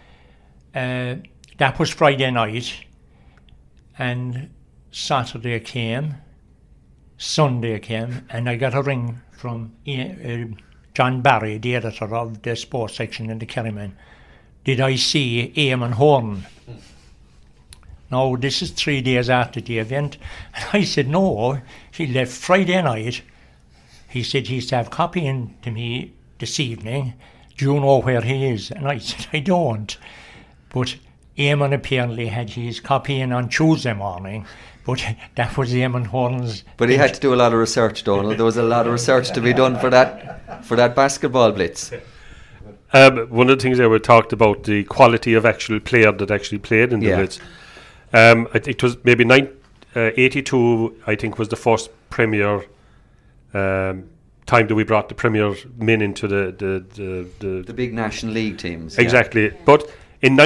That was Friday night, and Saturday came, Sunday came, and I got a ring from John Barry, the editor of the sports section in the Kerryman. Did I see Eamon Horn? Now, this is 3 days after the event. And I said, no, he left Friday night. He said he's to have copy in to me this evening. Do you know where he is? And I said, I don't. But Eamon apparently had his copy in on Tuesday morning. But that was Eamon Horn's. But he had to do a lot of research, Donald. There was a lot of research to be done for that basketball blitz. One of the things that we talked about, the quality of actual player that actually played in the blitz. I think it was maybe 82, I think, was the first Premier time that we brought the Premier men into the big National League teams. Exactly. But in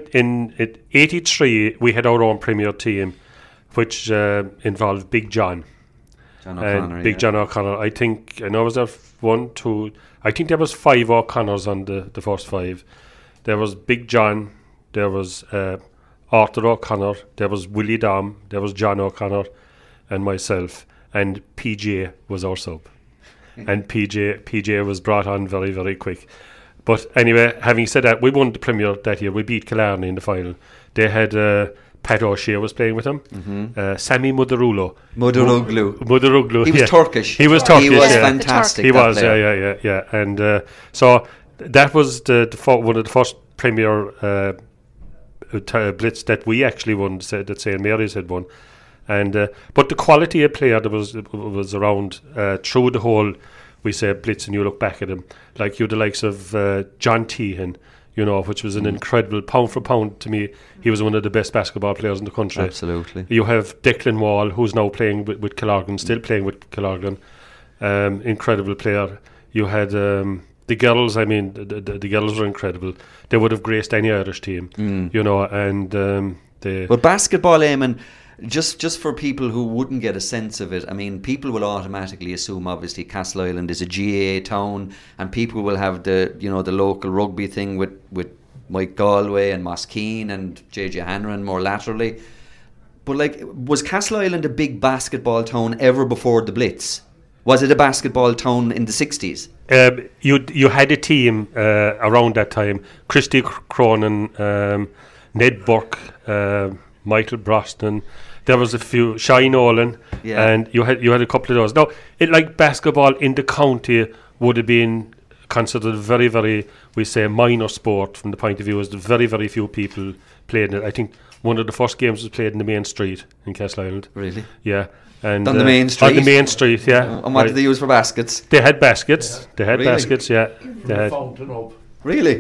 83, we had our own Premier team, which involved Big John. John O'Connor. I know was there 1, 2, I think there was 5 O'Connors on the first 5. There was Big John, there was Arthur O'Connor, there was Willie Dom, there was John O'Connor, and myself, and PJ was our sub. And PJ was brought on very, very quick. But anyway, having said that, we won the Premier that year. We beat Killarney in the final. They had Pat O'Shea was playing with them. Sammy Mudaroglu. He was Turkish. He was Turkish. He was fantastic. He was, yeah. And so that was one of the first Premier blitz that we actually won, that St. Mary's had won. And but the quality of player that was around through the whole, we say, blitz, and you look back at him, like you the likes of John Tehan, you know, which was an incredible, pound for pound to me, he was one of the best basketball players in the country. Absolutely. You have Declan Wall, who's now playing with Killorglin, still playing with Killorglin, incredible player. You had the girls, I mean, the girls were incredible. They would have graced any Irish team, you know, and But basketball, Eamon, just for people who wouldn't get a sense of it, I mean, people will automatically assume, obviously, Castleisland is a GAA town, and people will have the local rugby thing with Mike Galway and Moskeen and JJ Hanrahan more laterally. But like, was Castleisland a big basketball town ever before the Blitz? Was it a basketball town in the 60s? You had a team around that time. Christy Cronin, Ned Burke, Michael Brosnan. There was a few, Shine Nolan, and you had a couple of those. Now, like basketball in the county would have been considered very, very, we say, minor sport from the point of view as very, very few people played in it. I think one of the first games was played in the main street in Castleisland. Really? Yeah. And on the main street? On the main street, yeah. And what did they use for baskets? They had baskets. They had really? baskets, yeah. They had fountain up. Really?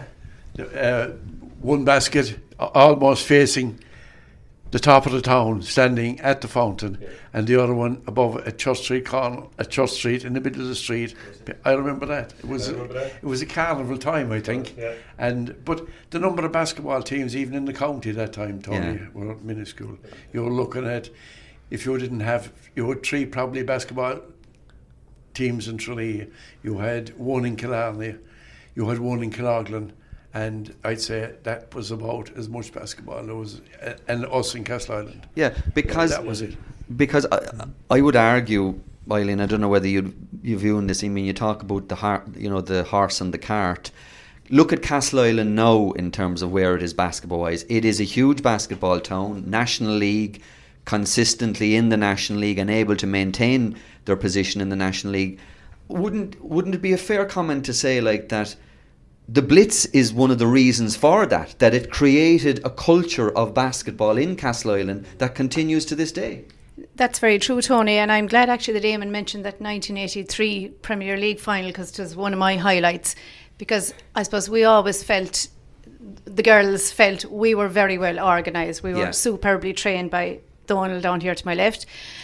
One basket almost facing the top of the town, standing at the fountain, and the other one above at Church Street corner, at Church Street in the middle of the street. I remember that. It was a carnival time, I think. Yeah. But the number of basketball teams, even in the county that time, Tony, were minuscule. You were looking at, if you had 3 probably basketball teams in Tralee. You had 1 in Killarney, you had 1 in Killorglin. And I'd say that was about as much basketball there was, and us in Castleisland. Yeah, because that was it. Because I would argue, Eileen, I don't know whether you view this. I mean, you talk about the horse and the cart. Look at Castleisland now in terms of where it is basketball wise. It is a huge basketball town, National League, consistently in the National League and able to maintain their position in the National League. Wouldn't it be a fair comment to say like that the Blitz is one of the reasons for that it created a culture of basketball in Castleisland that continues to this day? That's very true, Tony, and I'm glad actually that Eamon mentioned that 1983 Premier League final, because it was one of my highlights, because I suppose we always felt, the girls felt, we were very well organised. We were superbly trained by Donald down here to my left.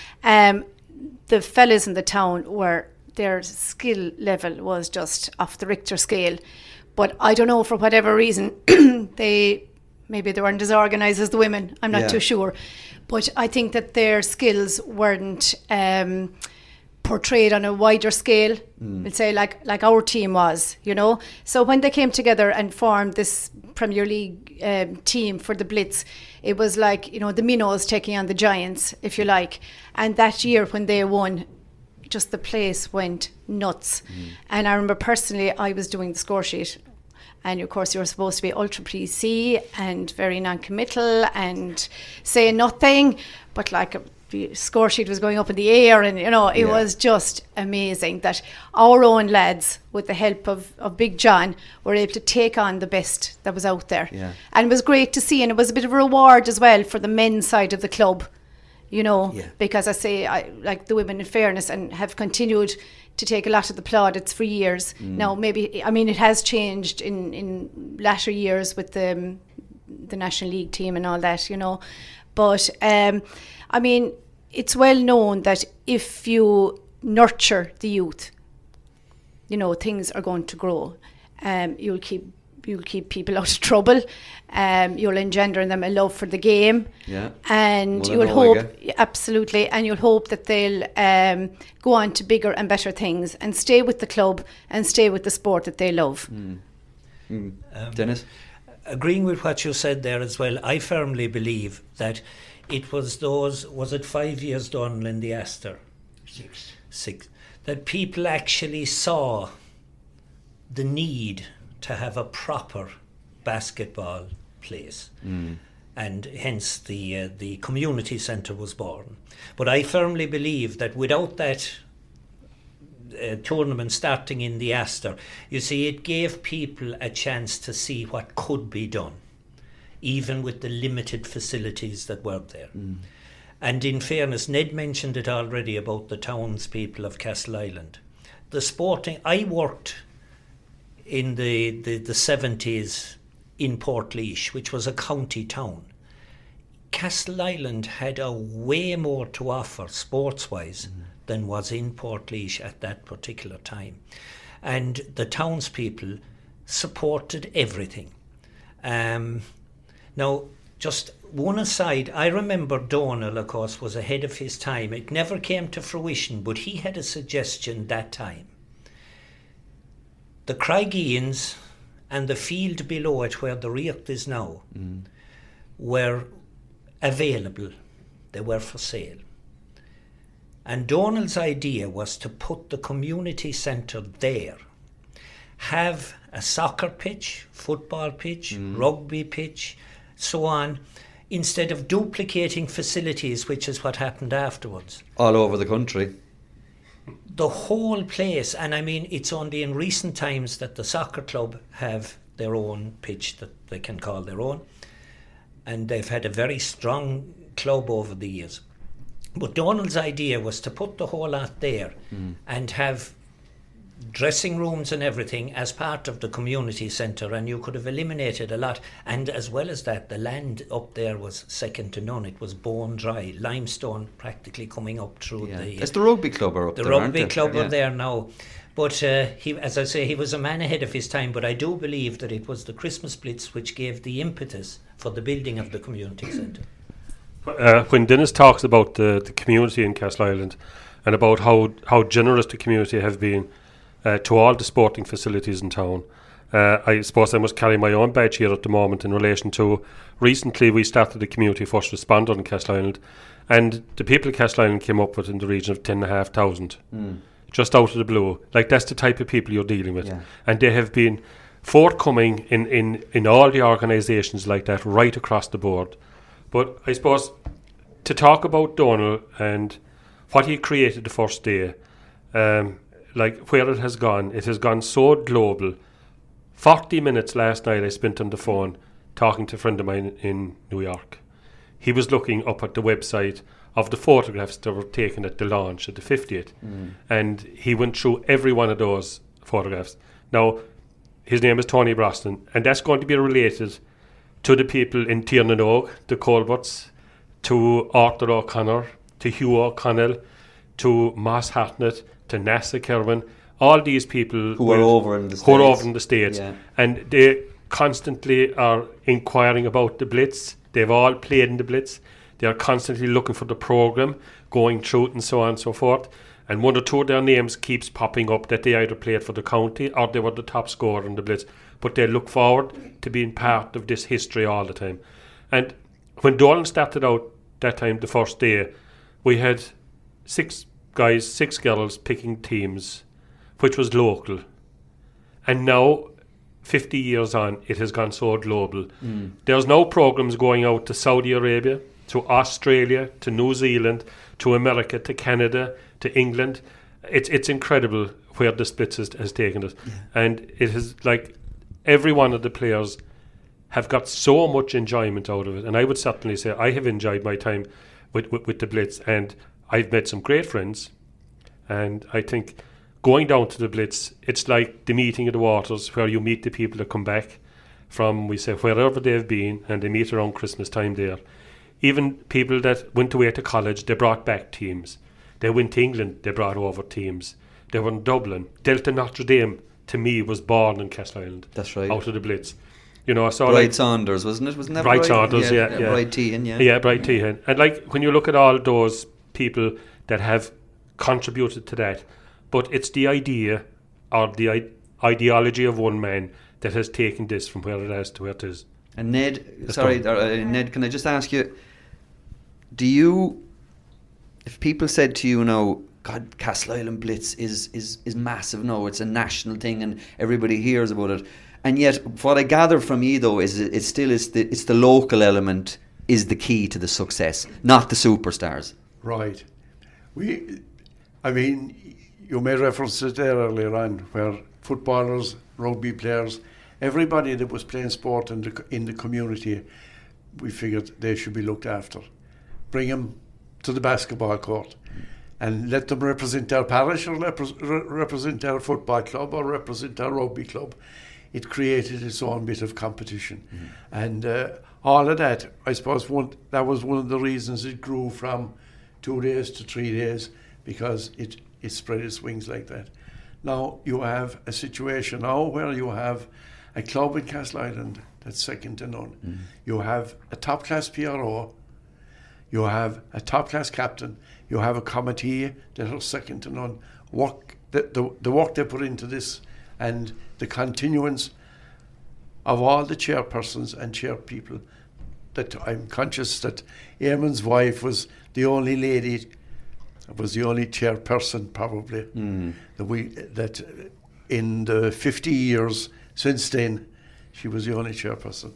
The fellas in the town were, their skill level was just off the Richter scale, but I don't know, for whatever reason maybe they weren't as organised as the women, I'm not too sure. But I think that their skills weren't portrayed on a wider scale, we'll say, like our team was, you know. So when they came together and formed this Premier League team for the Blitz, it was like, you know, the Minnows taking on the Giants, if you like. And that year when they won, just the place went nuts. And I remember personally, I was doing the score sheet. And of course, you're supposed to be ultra PC and very non-committal and say nothing. But like the score sheet was going up in the air, and you know, it was just amazing that our own lads, with the help of Big John, were able to take on the best that was out there. Yeah. And it was great to see, and it was a bit of a reward as well for the men's side of the club, you know, because I like the women, in fairness, and have continued to take a lot of the plaudits for years. Now, maybe, I mean, it has changed in latter years with the National League team and all that, you know. But, I mean, it's well known that if you nurture the youth, you know, things are going to grow. You'll keep people out of trouble. You'll engender in them a love for the game. Yeah. And you'll hope, absolutely, and you'll hope that they'll go on to bigger and better things and stay with the club and stay with the sport that they love. Dennis? Agreeing with what you said there as well, I firmly believe that it was those, was it 5 years, Donald, in the Astor? Six. That people actually saw the need to have a proper basketball place, and hence the community centre was born. But I firmly believe that without that tournament starting in the Astor, you see, it gave people a chance to see what could be done, even with the limited facilities that were there. And in fairness, Ned mentioned it already about the townspeople of Castleisland. The sporting, I worked in the 70s in Portlaoise, which was a county town. Castleisland had a way more to offer sports-wise than was in Portlaoise at that particular time. And the townspeople supported everything. Now, just one aside, I remember Donald, of course, was ahead of his time. It never came to fruition, but he had a suggestion that time. The Craigians and the field below it, where the Riacht is now, were available. They were for sale. And Donald's idea was to put the community centre there, have a soccer pitch, football pitch, rugby pitch, so on, instead of duplicating facilities, which is what happened afterwards. All over the country. The whole place, and I mean, it's only in recent times that the soccer club have their own pitch that they can call their own, and they've had a very strong club over the years. But Donald's idea was to put the whole lot there and have dressing rooms and everything as part of the community centre, and you could have eliminated a lot. And as well as that, the land up there was second to none. It was bone dry, limestone practically coming up through the... It's the rugby club are up there, the rugby club are there now. But he, as I say, he was a man ahead of his time, but I do believe that it was the Christmas Blitz which gave the impetus for the building of the community centre. When Dennis talks about the community in Castleisland and about how generous the community have been to all the sporting facilities in town, I suppose I must carry my own badge here at the moment in relation to recently we started the community first responder in Castleisland, and the people of Castleisland came up with in the region of 10,500 just out of the blue. Like, that's the type of people you're dealing with, and they have been forthcoming in all the organisations like that right across the board. But I suppose to talk about Donal and what he created the first day, like where it has gone so global. 40 minutes last night I spent on the phone talking to a friend of mine in New York. He was looking up at the website of the photographs that were taken at the launch at the 50th. And he went through every one of those photographs. Now, his name is Tony Brosnan, and that's going to be related to the people in Tiernan Oak, the Colberts, to Arthur O'Connor, to Hugh O'Connell, to Moss Hartnett, to Nasa Kerwin, all these people who are over in the States. Who are over in the States. Yeah. And they constantly are inquiring about the Blitz. They've all played in the Blitz. They are constantly looking for the programme, going through it and so on and so forth. And one or two of their names keeps popping up that they either played for the county or they were the top scorer in the Blitz. But they look forward to being part of this history all the time. And when Dolan started out that time, the first day, we had 6 guys, 6 girls picking teams, which was local. And now, 50 years on, it has gone so global. There's now programs going out to Saudi Arabia, to Australia, to New Zealand, to America, to Canada, to England. It's incredible where the Splits has taken us. And it has, like, every one of the players have got so much enjoyment out of it. And I would certainly say I have enjoyed my time with the Blitz, and I've met some great friends. And I think going down to the Blitz, it's like the meeting of the waters, where you meet the people that come back from, we say, wherever they've been, and they meet around Christmas time there. Even people that went away to college, they brought back teams. They went to England, they brought over teams. They were in Dublin. Delta Notre Dame, to me, was born in Castleisland. That's right. Out of the Blitz. You know, I saw Bright Saunders, wasn't it? Wasn't that Bright Saunders, yeah. Bright Tehan, yeah. Yeah, Bright Tehan. And like, when you look at all those people that have contributed to that, but it's the idea or the ideology of one man that has taken this from where it is to where it is. And Ned, Ned, can I just ask you, do you, if people said to you now, God, Castleisland Blitz is massive now, it's a national thing and everybody hears about it, and yet what I gather from you though is it's the local element is the key to the success, not the superstars. Right. I mean, you made reference to it there earlier on, where footballers, rugby players, everybody that was playing sport in the community, we figured they should be looked after. Bring them to the basketball court and let them represent their parish or represent their football club or represent their rugby club. It created its own bit of competition. And all of that, I suppose, that was one of the reasons it grew from 2 days to 3 days, because it spread its wings like that. Now you have a situation now where you have a club in Castleisland that's second to none. You have a top-class PRO, you have a top-class captain, you have a committee that are second to none. The work they put into this and the continuance of all the chairpersons and chairpeople, that I'm conscious that Eamon's wife was the only lady, was the only chairperson probably, that in the 50 years since then, she was the only chairperson.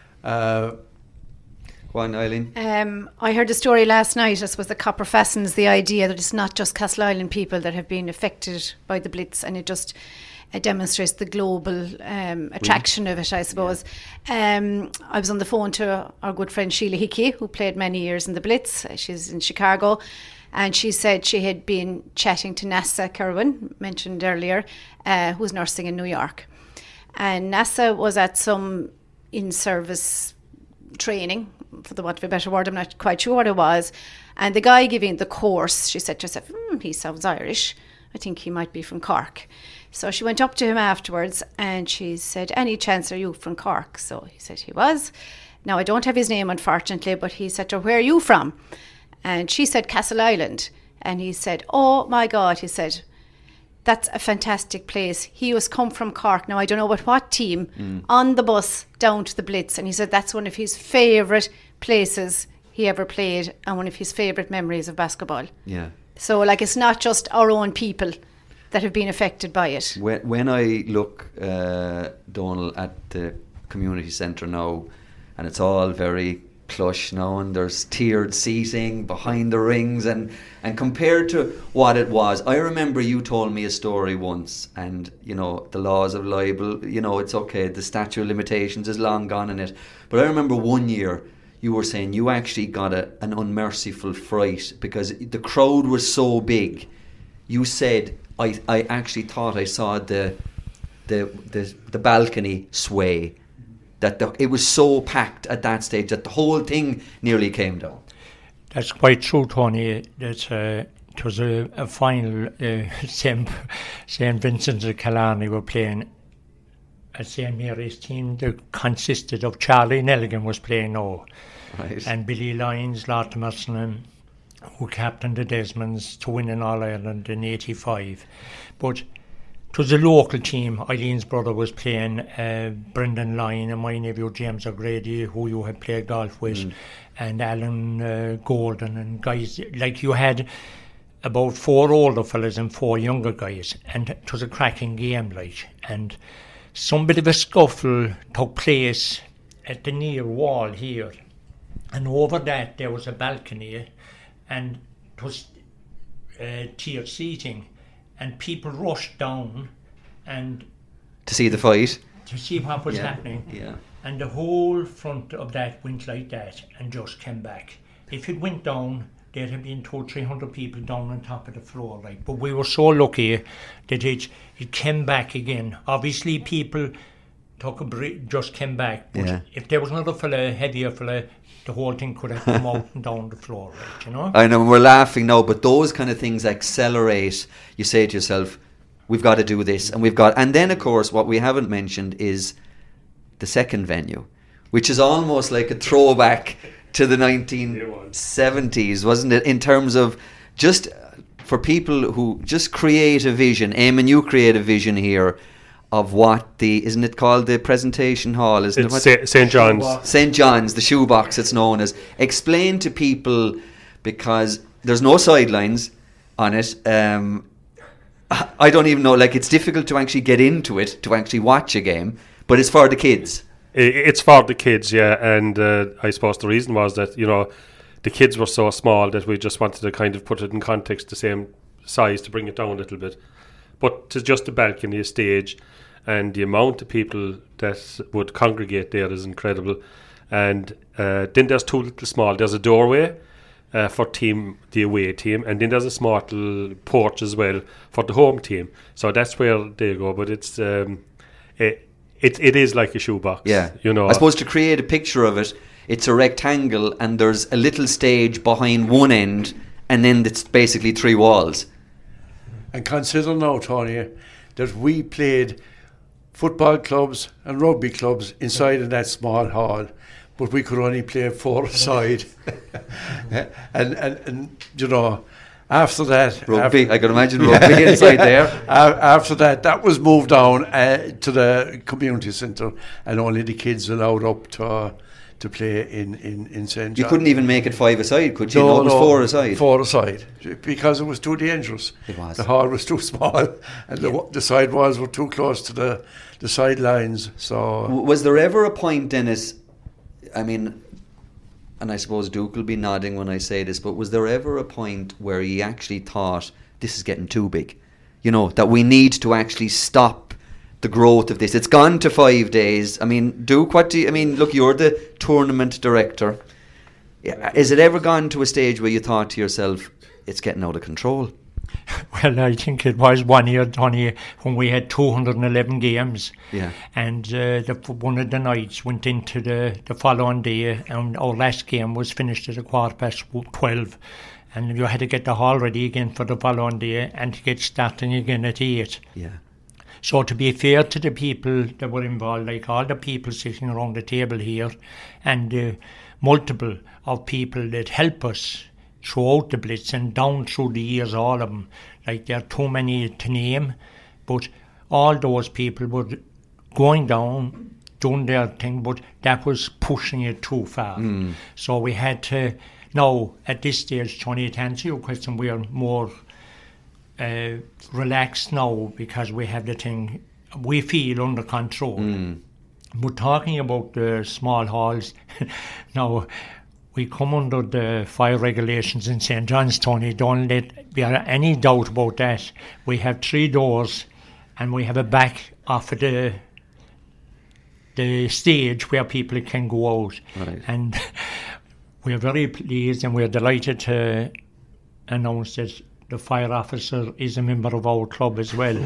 Go on, Eileen. I heard a story last night. I suppose the Copper fastens the idea that it's not just Castleisland people that have been affected by the Blitz, and it demonstrates the global attraction of it, I suppose. I was on the phone to our good friend Sheila Hickey, who played many years in the Blitz. She's in Chicago, and she said she had been chatting to Nasa Kerwin, mentioned earlier, who's nursing in New York. And Nasa was at some in-service training, for the want of a better word, I'm not quite sure what it was. And the guy giving the course, she said to herself, he sounds Irish. I think he might be from Cork. So she went up to him afterwards and she said, any chance are you from Cork? So he said he was. Now, I don't have his name, unfortunately, but he said to her, where are you from? And she said, Castleisland. And he said, oh my God, he said, that's a fantastic place. He was come from Cork. Now, I don't know what team, on the bus down to the Blitz. And he said that's one of his favourite places he ever played and one of his favourite memories of basketball. Yeah. So, like, it's not just our own people that have been affected by it. When I look, Donal, at the community centre now, and it's all very plush now, and there's tiered seating behind the rings, and compared to what it was, I remember you told me a story once, and you know, the laws of libel, you know, it's okay, the statute of limitations is long gone in it, but I remember one year you were saying you actually got an unmerciful fright because the crowd was so big. You said, I actually thought I saw the balcony sway, that it was so packed at that stage that the whole thing nearly came down. That's quite true, Tony. It was a final. St. Vincent's de Killarney were playing at St. Mary's team that consisted of Charlie Nelligan was playing now, right, and Billy Lyons, Latimer Shannon, who captained the Desmonds to win in All-Ireland in '85. But it was a local team. Eileen's brother was playing, Brendan Lyon, and my nephew James O'Grady, who you had played golf with, and Alan Golden, and guys, like, you had about 4 older fellas and 4 younger guys, and it was a cracking game, like, and some bit of a scuffle took place at the near wall here, and over that there was a balcony, and it was tiered seating, and people rushed down and to see the fight, to see what was happening. Yeah. And the whole front of that went like that and just came back. If it went down, there'd have been 200-300 people down on top of the floor, like. But we were so lucky that it came back again. Obviously, people took a break, just came back. But if there was another fella, heavier fella, the whole thing could have come out and down the floor, right, you know? I know, we're laughing now, but those kind of things accelerate. You say to yourself, we've got to do this, and then of course what we haven't mentioned is the second venue, which is almost like a throwback to the 1970s, wasn't it, in terms of just for people who just create a vision. Eamon, you create a vision here of what isn't it called the presentation hall, isn't it? St. John's. St. John's, the shoebox it's known as. Explain to people, because there's no sidelines on it. I don't even know, like, it's difficult to actually get into it, to actually watch a game, but it's for the kids. It's for the kids, yeah, and I suppose the reason was that, you know, the kids were so small that we just wanted to kind of put it in context, the same size, to bring it down a little bit. But it's just a balcony, a stage, and the amount of people that would congregate there is incredible. And then there's 2 little small, there's a doorway for the away team, and then there's a small little porch as well for the home team. So that's where they go, but it's it is like a shoebox. Yeah, you know. I suppose to create a picture of it, it's a rectangle, and there's a little stage behind one end, and then it's basically 3 walls. And consider now, Tony, that we played football clubs and rugby clubs inside of that small hall, but we could only play 4 aside. and you know, after that, rugby, I can imagine rugby inside there. After that was moved down to the community centre, and only the kids allowed up to play in St. John. You couldn't even make it 5 aside, could you? No, it was 4 aside. 4 aside, because it was too dangerous. It was. The hall was too small, and the side walls were too close to the sidelines. So, was there ever a point, Dennis? I mean, and I suppose Duke will be nodding when I say this, but was there ever a point where he actually thought, this is getting too big? You know, that we need to actually stop the growth of this. It's gone to 5 days. I mean, Duke, what do you... I mean, look, you're the tournament director. Has it ever gone to a stage where you thought to yourself, it's getting out of control? Well, I think it was 1 year, Tony, when we had 211 games. Yeah. And one of the nights went into the following day, and our last game was finished at 12:15. And you had to get the hall ready again for the following day, and to get starting again at 8. Yeah. So to be fair to the people that were involved, like all the people sitting around the table here, and multiple of people that help us throughout the Blitz and down through the years, all of them, like there are too many to name, but all those people were going down, doing their thing, but that was pushing it too far. So we had to, now at this stage, Tony, to answer your question, we are more relaxed now because we have the thing, we feel under control. But talking about the small halls, now we come under the fire regulations in St. John's, Tony. Don't let be any doubt about that. We have 3 doors, and we have a back off of the stage where people can go out. Right. And we're very pleased and we're delighted to announce that the fire officer is a member of our club as well.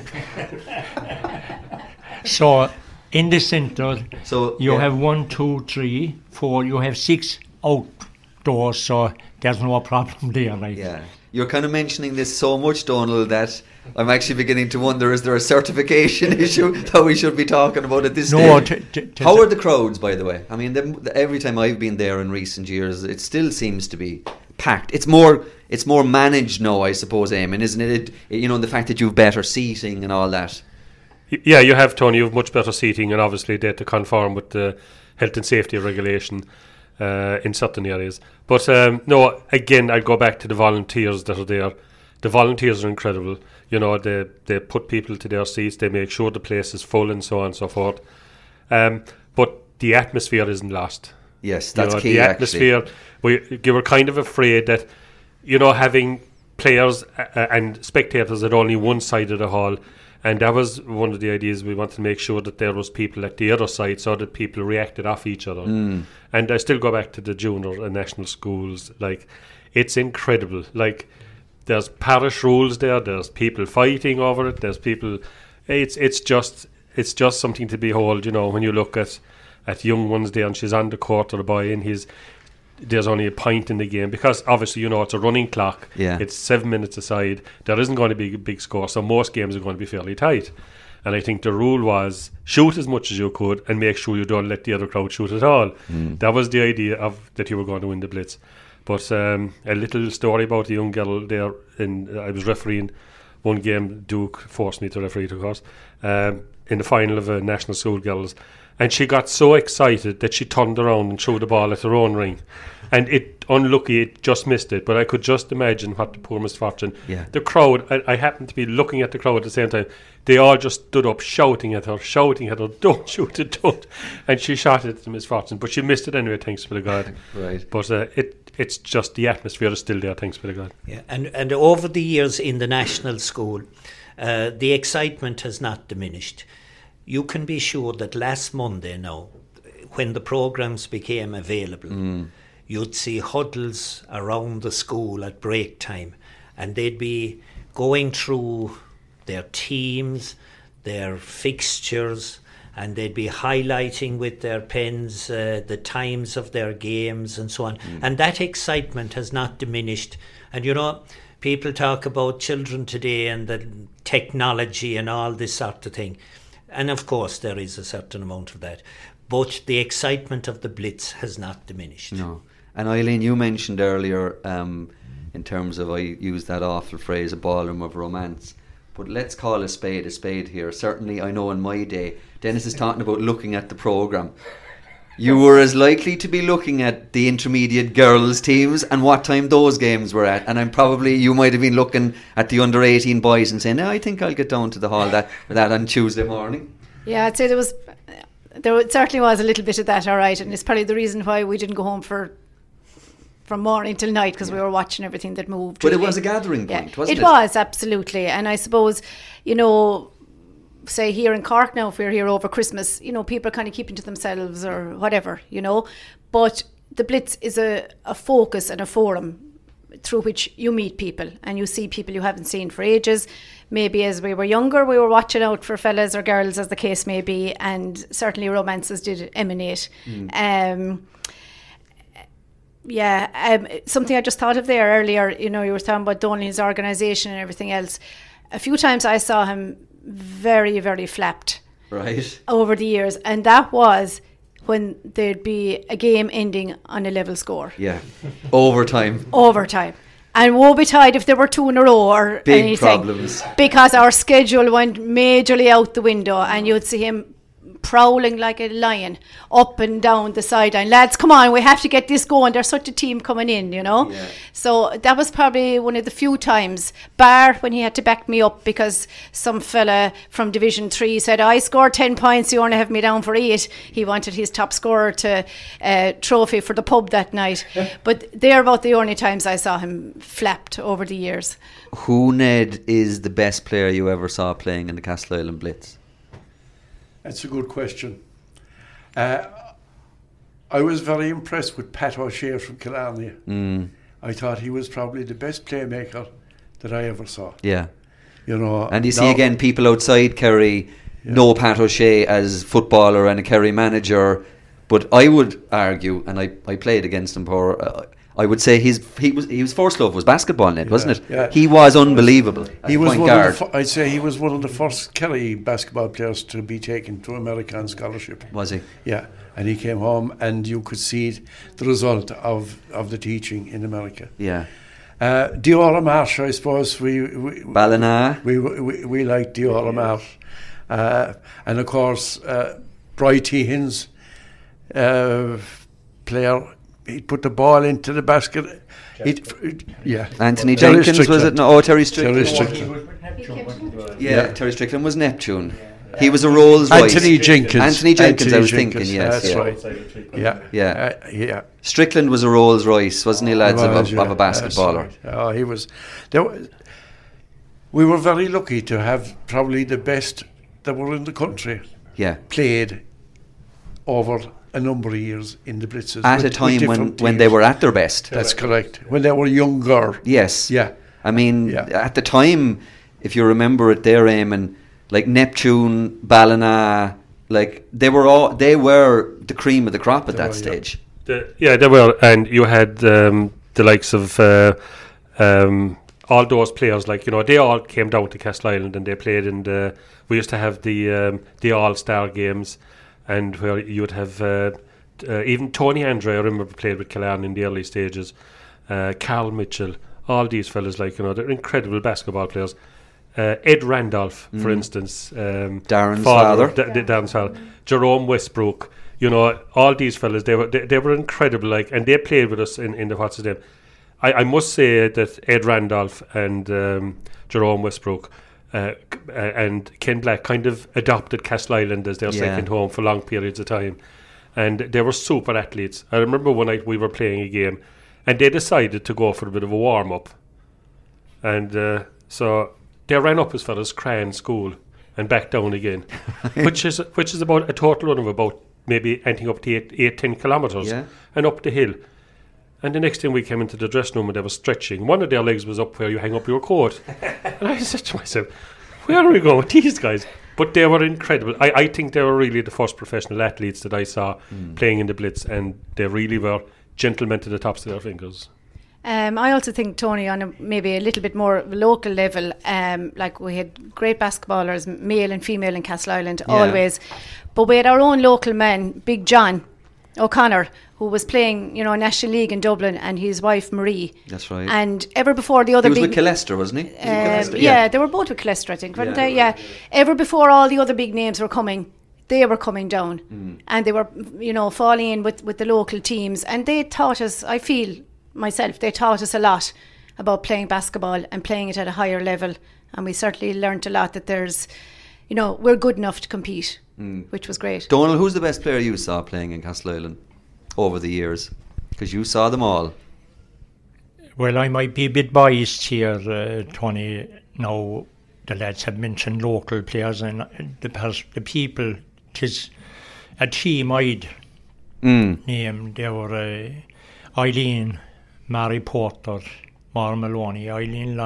So in the centre, you have 1, 2, 3, 4, you have 6 outdoors, so there's no problem there. Right? Yeah. You're kind of mentioning this so much, Donald, that I'm actually beginning to wonder, is there a certification issue that we should be talking about at this stage? How are the crowds, by the way? I mean, every time I've been there in recent years, it still seems to be packed. It's more managed now, I suppose, Eamon, isn't it? The fact that you've better seating and all that. Yeah, you have, Tony. You have much better seating, and obviously they have to conform with the health and safety regulation in certain areas. But no, again, I'd go back to the volunteers that are there. The volunteers are incredible. They put people to their seats. They make sure the place is full and so on and so forth. But the atmosphere isn't lost. Yes, that's key. The atmosphere. You were kind of afraid that, having players and spectators at only one side of the hall. And that was one of the ideas. We wanted to make sure that there was people at the other side so that people reacted off each other. And I still go back to the junior and national schools. Like, it's incredible. Like, there's parish rules there. There's people fighting over it. There's people. It's just something to behold. When you look at young ones there, and she's on the court, or the boy, and there's only a point in the game, because obviously it's a running clock. Yeah. It's 7 minutes aside. There isn't going to be a big score, so most games are going to be fairly tight. And I think the rule was shoot as much as you could and make sure you don't let the other crowd shoot at all. That was the idea of that you were going to win the blitz. But a little story about a young girl there. I was refereeing one game. Duke forced me to referee, of course, in the final of a national school girls. And she got so excited that she turned around and threw the ball at her own ring. And it just missed it. But I could just imagine what the poor misfortune. Yeah. The crowd, I happened to be looking at the crowd at the same time. They all just stood up shouting at her, don't shoot it, don't. And she shot it to misfortune. But she missed it anyway, thanks be to God. Right. But it's just the atmosphere is still there, thanks be to God. Yeah, and over the years in the national school, the excitement has not diminished. You can be sure that last Monday now, when the programmes became available, you'd see huddles around the school at break time, and they'd be going through their teams, their fixtures, and they'd be highlighting with their pens the times of their games and so on. And that excitement has not diminished. And people talk about children today and the technology and all this sort of thing. And of course there is a certain amount of that. But the excitement of the Blitz has not diminished. No. And Eileen, you mentioned earlier, in terms of, I used that awful phrase, a ballroom of romance. But let's call a spade here. Certainly, I know in my day, Dennis is talking about looking at the programme. You were as likely to be looking at the intermediate girls' teams and what time those games were at. And you might have been looking at the under-18 boys and saying, I think I'll get down to the hall that on Tuesday morning. Yeah, I'd say there certainly was a little bit of that, all right. And it's probably the reason why we didn't go home from morning till night, because we were watching everything that moved. But it was a gathering point, wasn't it? It was, absolutely. And I suppose, say here in Cork now, if we're here over Christmas, people are kind of keeping to themselves or whatever, But the Blitz is a focus and a forum through which you meet people and you see people you haven't seen for ages. Maybe as we were younger, we were watching out for fellas or girls, as the case may be, and certainly romances did emanate. Something I just thought of there earlier, you were talking about Donley's organisation and everything else. A few times I saw him very, very flapped over the years, and that was when there'd be a game ending on a level score. Yeah, overtime. And woe betide if there were 2 in a row or big anything. Problems. Because our schedule went majorly out the window, and you'd see him prowling like a lion up and down the sideline. Lads, come on, we have to get this going. There's such a team coming in, you know. Yeah. So that was probably one of the few times, bar when he had to back me up because some fella from Division 3 said, I scored 10 points, you only have me down for 8. He wanted his top scorer to trophy for the pub that night. But they're about the only times I saw him flapped over the years. Who, Ned, is the best player you ever saw playing in the Castle Island Blitz? That's a good question. I was very impressed with Pat O'Shea from Killarney. I thought he was probably the best playmaker that I ever saw. Yeah. You know, and you see again people outside Kerry know Pat O'Shea as footballer and a Kerry manager, but I would argue, and I played against him for. I would say his first love was basketball, Ned, wasn't it? Yeah. He was unbelievable. He was point guard. I'd say he was one of the first Kerry basketball players to be taken to America on scholarship. Was he? Yeah, and he came home, and you could see the result of the teaching in America. Yeah. Diora Marsh, I suppose Ballina. We like Diora Marsh, and of course Bright Hins, player. He'd put the ball into the basket. Anthony Jenkins, was it? No, Terry Strickland. Terry Strickland was Neptune. Yeah. He was a Rolls Royce. Anthony Jenkins, I was thinking, yes. That's right. Yeah. Strickland was a Rolls Royce, wasn't he, lads, of a basketballer? Right. Oh, he was. We were very lucky to have probably the best that were in the country. Yeah. Played over a number of years in the blitzes at a time when they were at their best. That's correct. When they were younger. Yes. Yeah. I mean, at the time, if you remember it, they're aiming like Neptune, Ballina, like they were the cream of the crop at that stage. They were, and you had the likes of all those players. Like, you know, they all came down to Castle Island and they played in we used to have the All-Star games. And where you would have even Tony Andre, I remember, played with Killarney in the early stages. Carl Mitchell, all these fellas, like, you know, they're incredible basketball players. Ed Randolph, for instance, Darren's father, Darren's father, Jerome Westbrook. You know, all these fellas, they were incredible. Like, and they played with us in the what's his name. I must say that Ed Randolph and Jerome Westbrook. And Ken Black kind of adopted Castle Island as their second home for long periods of time, and they were super athletes. I remember one night we were playing a game and they decided to go for a bit of a warm-up, and so they ran up as far as Cran School and back down again, which is about a total run of about maybe anything up to 8-10 kilometres and up the hill. And the next thing we came into the dressing room and they were stretching. One of their legs was up where you hang up your coat. And I said to myself, where are we going with these guys? But they were incredible. I think they were really the first professional athletes that I saw playing in the Blitz, and they really were gentlemen to the tops of their fingers. I also think, Tony, on maybe a little bit more local level, like we had great basketballers, male and female in Castle Island, always. But we had our own local man, Big John O'Connor, who was playing, you know, National League in Dublin, and his wife Marie. That's right. And ever before the other he was with Killester, wasn't he? They were both with Killester, I think, weren't they? Yeah. Ever before all the other big names were coming, they were coming down, and they were, you know, falling in with the local teams, and they taught us. I feel myself, they taught us a lot about playing basketball and playing it at a higher level, and we certainly learnt a lot that there's, you know, we're good enough to compete, which was great. Donal, who's the best player you saw playing in Castle Island over the years? Because you saw them all. Well, I might be a bit biased here, Tony. Now, the lads have mentioned local players, and the people, 'tis a team I'd name. They were Eileen, Mary Porter, Maura Maloney, Eileen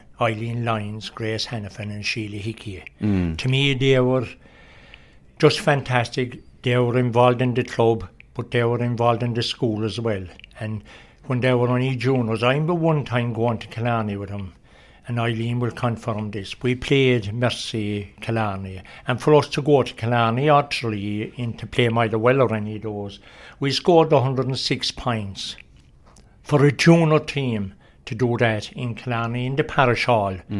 Lyons, Grace Hannafin and Sheila Hickey. To me, they were just fantastic. They were involved in the club, but they were involved in the school as well. And when they were only juniors, I remember one time going to Killarney with them, and Eileen will confirm this. We played Mercy Killarney, and for us to go to Killarney, actually, to play Motherwell or any of those, we scored 106 points. For a junior team to do that in Killarney, in the parish hall,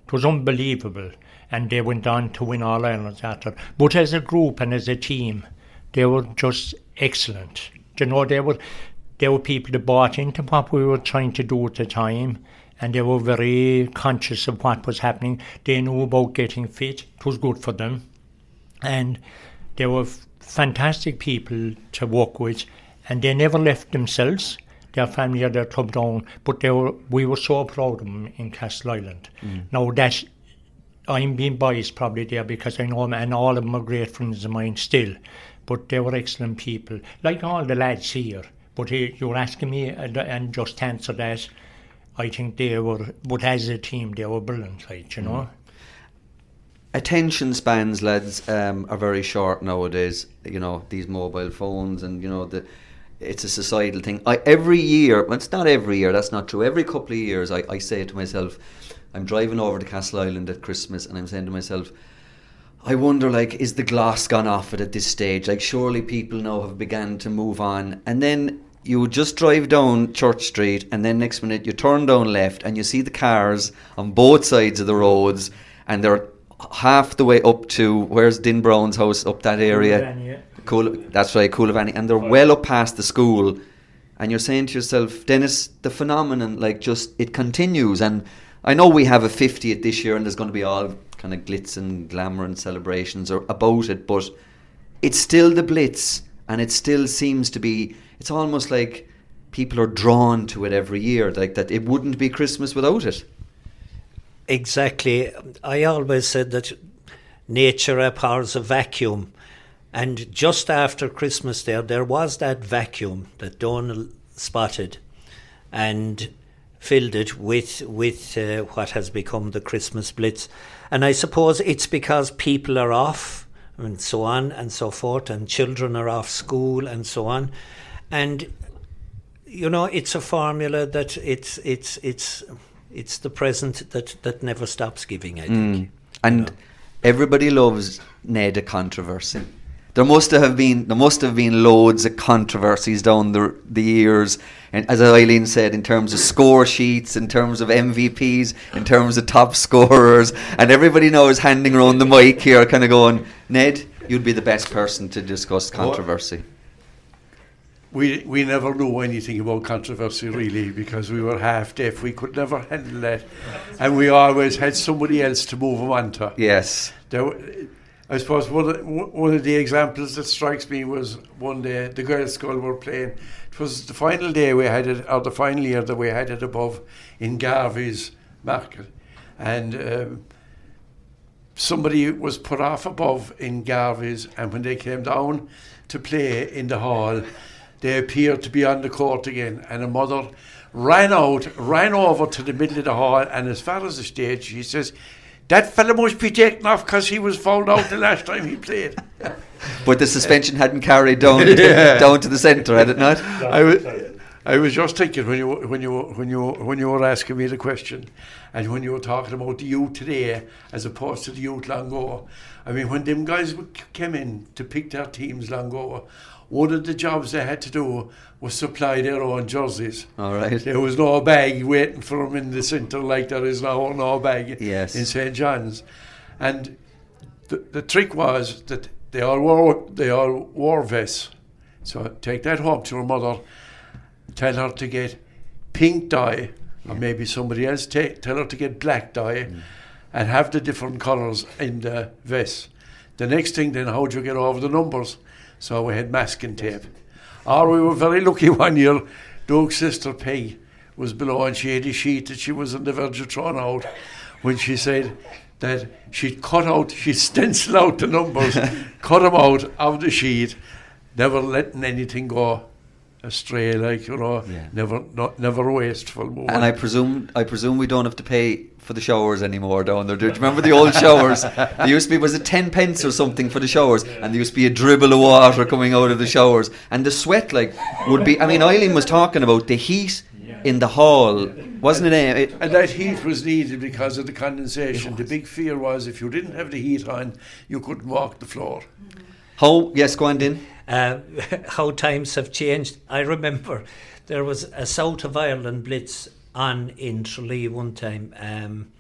It was unbelievable. And they went on to win All Irelands after. But as a group and as a team, they were just excellent. You know, they were people that bought into what we were trying to do at the time, and they were very conscious of what was happening. They knew about getting fit. It was good for them. And they were fantastic people to work with, and they never left themselves, their family or their club down, but we were so proud of them in Castleisland. Now I'm being biased probably there because I know them, and all of them are great friends of mine still, but they were excellent people, like all the lads here. But you're asking me, and just to answer that, I think they were, but as a team, they were brilliant, like, you know. Attention spans, lads, are very short nowadays. You know, these mobile phones, and you know, it's a societal thing. Every year, well, it's not every year, that's not true. Every couple of years, I say to myself, I'm driving over to Castleisland at Christmas, and I'm saying to myself, I wonder, like, is the gloss gone off it at this stage? Like, surely people now have begun to move on. And then you would just drive down Church Street, and then next minute you turn down left, and you see the cars on both sides of the roads, and they're half the way up to, where's Din Brown's house, up that area? That's right, Coolavani. And they're well up past the school. And you're saying to yourself, Dennis, the phenomenon, like, just, it continues. And I know we have a 50th this year, and there's going to be all kind of glitz and glamour and celebrations about it, but it's still the Blitz, and it still seems to be, it's almost like people are drawn to it every year, like that it wouldn't be Christmas without it. Exactly. I always said that nature abhors a vacuum, and just after Christmas there was that vacuum that Donal spotted and filled it with what has become the Christmas Blitz. And I suppose it's because people are off and so on and so forth, and children are off school and so on. And, you know, it's a formula that it's the present that never stops giving, I think. And everybody loves Ned a controversy. There must have been loads of controversies down the years, and as Eileen said, in terms of score sheets, in terms of MVPs, in terms of top scorers, and everybody now is handing around the mic here, kind of going, Ned, you'd be the best person to discuss controversy. We never knew anything about controversy, really, because we were half deaf. We could never handle that, and we always had somebody else to move them onto. Yes. I suppose one of the examples that strikes me was one day the girls' school were playing. It was the final day we had it, or the final year that we had it above in Garvey's market, and somebody was put off above in Garvey's, and when they came down to play in the hall, they appeared to be on the court again, and a mother ran over to the middle of the hall, and as far as the stage, she says, that fella must be taken off because he was fouled out the last time he played. But the suspension hadn't carried down to the centre, had it not? I was just thinking when you were asking me the question, and when you were talking about the youth today as opposed to the youth long ago. I mean, when them guys came in to pick their teams long ago, one of the jobs they had to do was supply their own jerseys. All right. There was no bag waiting for them in the centre like there is now, no bag in St. John's. And the trick was that they all wore vests. So take that home to your mother, tell her to get pink dye, or maybe somebody else tell her to get black dye, and have the different colours in the vest. The next thing then, how do you get over the numbers? So we had masking tape. Or we were very lucky one year, Doug's sister Peg was below, and she had a sheet that she was on the verge of throwing out when she said that she'd stencil out the numbers, cut them out of the sheet, never letting anything go astray, like, you know, never wasteful movement. And I presume we don't have to pay for the showers anymore down there. Do you remember the old showers? There used to be, was it 10 pence or something for the showers, and there used to be a dribble of water coming out of the showers, and the sweat, like, would be, I mean, Eileen was talking about the heat in the hall, wasn't it? And that heat was needed because of the condensation. The big fear was if you didn't have the heat on, you couldn't walk the floor. Yes, go on, Din. How times have changed. I remember there was a South of Ireland Blitz on in Tralee one time.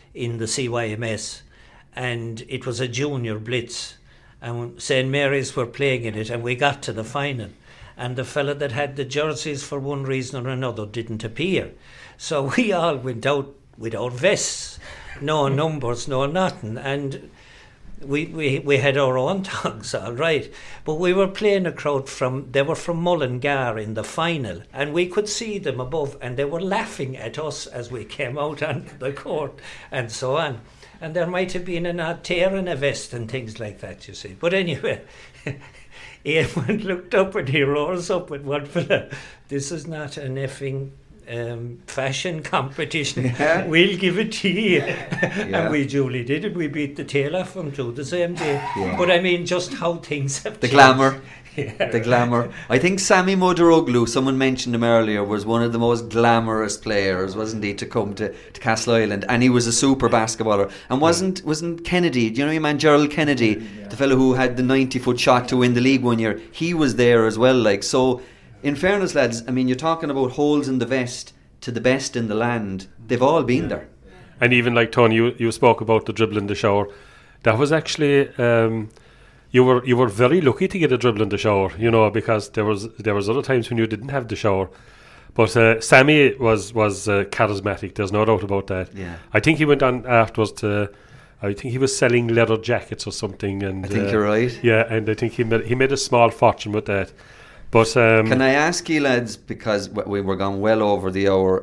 in the CYMS, and it was a junior blitz, and St. Mary's were playing in it, and we got to the final, and the fella that had the jerseys for one reason or another didn't appear. So we all went out without vests, no numbers, no nothing, and we had our own tongues, all right. But we were playing a crowd they were from Mullingar in the final, and we could see them above, and they were laughing at us as we came out onto the court and so on. And there might have been an odd tear in a vest and things like that, you see. But anyway, Eamon looked up and he rose up with one fella. This is not an effing fashion competition. Yeah. We'll give it to you. And we duly did it. We beat the tail off them too the same day. Yeah. But I mean, just how things have The changed. glamour. Yeah. The glamour. I think Sammy Mudaroglu, someone mentioned him earlier, was one of the most glamorous players, wasn't he, to come to Castle Island, and he was a super basketballer. And wasn't Kennedy, do you know your man Gerald Kennedy, the fellow who had the 90-foot shot to win the league one year? He was there as well. Like, so in fairness, lads, I mean, you're talking about holes in the vest to the best in the land. They've all been there. And even like Tony, you spoke about the dribble in the shower. That was actually you were very lucky to get a dribble in the shower, you know, because there was other times when you didn't have the shower. But Sammy was charismatic. There's no doubt about that. Yeah. I think he went on afterwards to. I think he was selling leather jackets or something. And I think you're right. Yeah, and I think he made a small fortune with that. But can I ask you, lads, because we were gone well over the hour,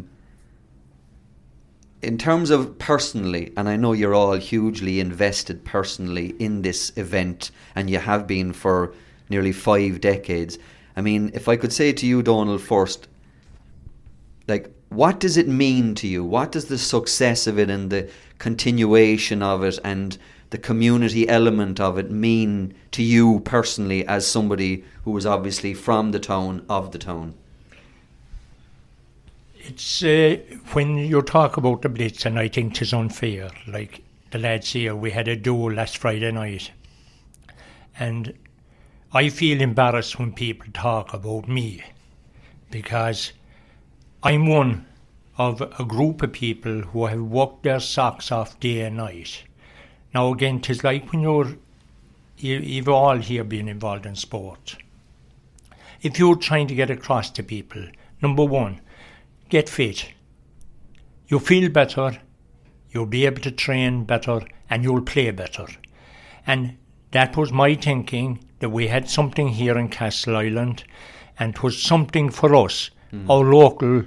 in terms of personally, and I know you're all hugely invested personally in this event, and you have been for nearly 5 decades. I mean, if I could say to you, Donald, first, like, what does it mean to you? What does the success of it and the continuation of it and the community element of it mean to you personally as somebody who was obviously from the town, of the town? It's when you talk about the Blitz, and I think it's unfair, like the lads here, we had a duel last Friday night, and I feel embarrassed when people talk about me, because I'm one of a group of people who have worked their socks off day and night. Now again, 'tis like when you've all here been involved in sport. If you're trying to get across to people, number one, get fit. You'll feel better, you'll be able to train better, and you'll play better. And that was my thinking, that we had something here in Castle Island, and it was something for us, our local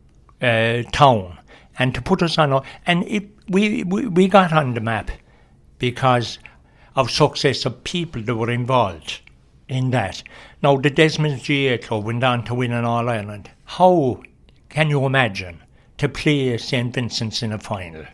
town, and to put us on. And we got on the map because of success of people that were involved in that. Now, the Desmond GA Club went on to win an All-Ireland. How can you imagine to play St. Vincent's in a final?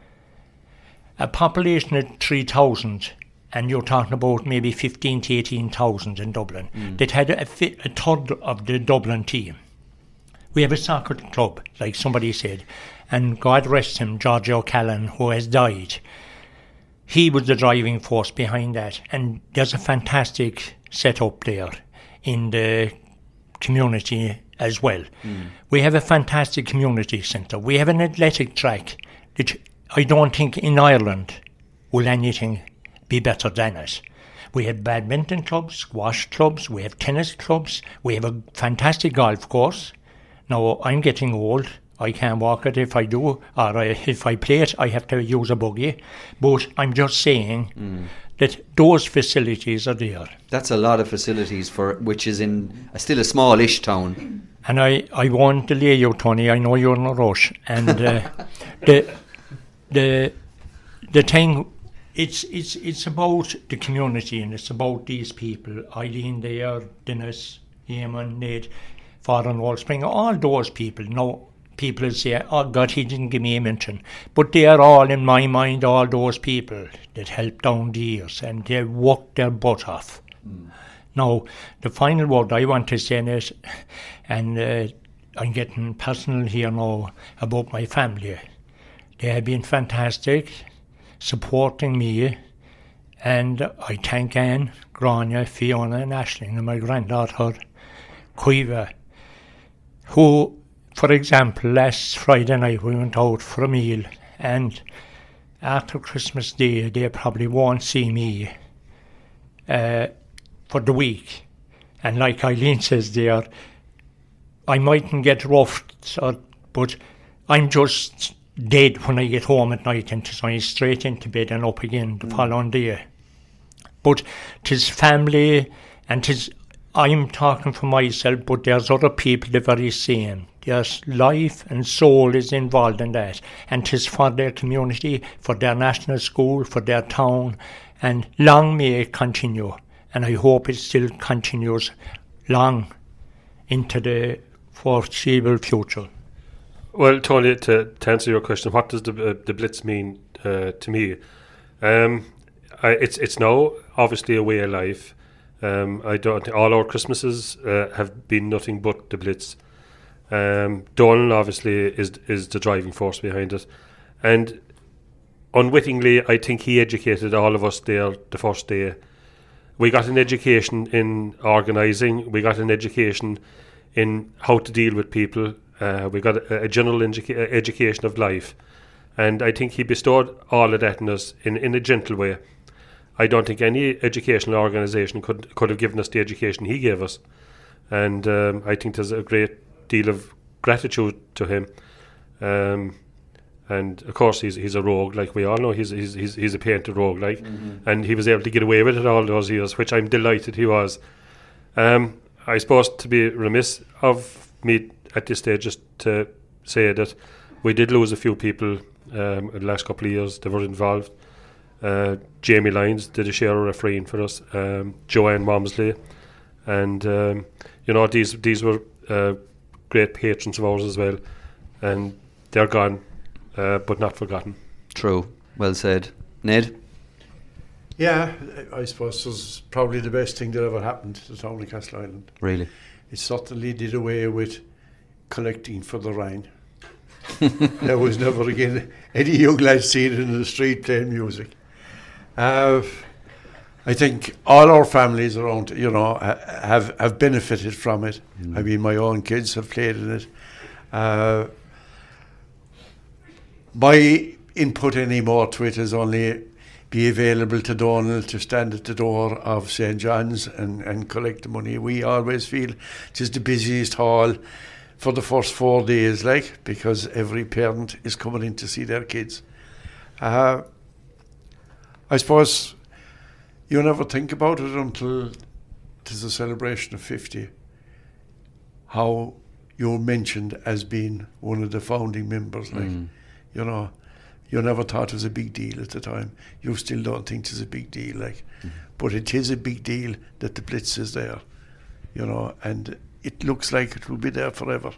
A population of 3,000, and you're talking about maybe 15 to 18,000 in Dublin, that had a third of the Dublin team. We have a soccer club, like somebody said, and God rest him, George O'Callaghan, who has died. He was the driving force behind that, and there's a fantastic setup there in the community as well. We have a fantastic community centre. We have an athletic track that I don't think in Ireland will anything be better than it. We have badminton clubs, squash clubs, we have tennis clubs, we have a fantastic golf course. Now, I'm getting old. I can't walk it if I do, or if I play it, I have to use a buggy. But I'm just saying that those facilities are there. That's a lot of facilities for which is in still a smallish town. And I won't delay you, Tony. I know you're in a rush. And the thing, it's about the community, and it's about these people. Eileen there, Dennis, Eamon, Ned, Father Wallspring, all those people. Now, people say, oh God, he didn't give me a mention. But they are all, in my mind, all those people that helped down the years, and they worked their butt off. Now, the final word I want to say is, and I'm getting personal here now about my family. They have been fantastic, supporting me, and I thank Anne, Grania, Fiona and Aisling and my granddaughter, Cuiva, who, for example, last Friday night we went out for a meal and after Christmas Day, they probably won't see me for the week. And like Eileen says there, I mightn't get roughed, but I'm just dead when I get home at night, and I'm straight into bed and up again the following day. But 'tis family, and 'tis, I'm talking for myself, but there's other people the very same. There's life and soul is involved in that, and 'tis for their community, for their national school, for their town, and long may it continue. And I hope it still continues long into the foreseeable future. Well, Tony, to answer your question, what does the Blitz mean to me? It's now obviously a way of life. I don't think all our Christmases have been nothing but the Blitz. Donald obviously is the driving force behind it, and unwittingly, I think he educated all of us there the first day. We got an education in organising. We got an education in how to deal with people. We got a general education of life, and I think he bestowed all of that in us in a gentle way. I don't think any educational organisation could have given us the education he gave us, and I think there's a great deal of gratitude to him. And of course, he's a rogue, like we all know. He's a painted rogue, like, and he was able to get away with it all those years, which I'm delighted he was. I suppose to be remiss of me at this stage just to say that we did lose a few people in the last couple of years that were involved. Jamie Lyons did a share of refereeing for us, Joanne Walmsley, and these were great patrons of ours as well, and they're gone, but not forgotten. True, well said. Ned? Yeah, I suppose it was probably the best thing that ever happened to the town of Castleisland. Really? It certainly did away with collecting for the Rhine. There was never again any young lads seen in the street playing music. I think all our families around, have benefited from it. I mean, my own kids have played in it. My input anymore to it is only be available to Donald to stand at the door of St. John's and collect the money. We always feel it is the busiest hall for the first 4 days, because every parent is coming in to see their kids. I suppose you never think about it until it is a celebration of 50. How you're mentioned as being one of the founding members, you never thought it was a big deal at the time. You still don't think it's a big deal, but it is a big deal that the Blitz is there, and it looks like it will be there forever.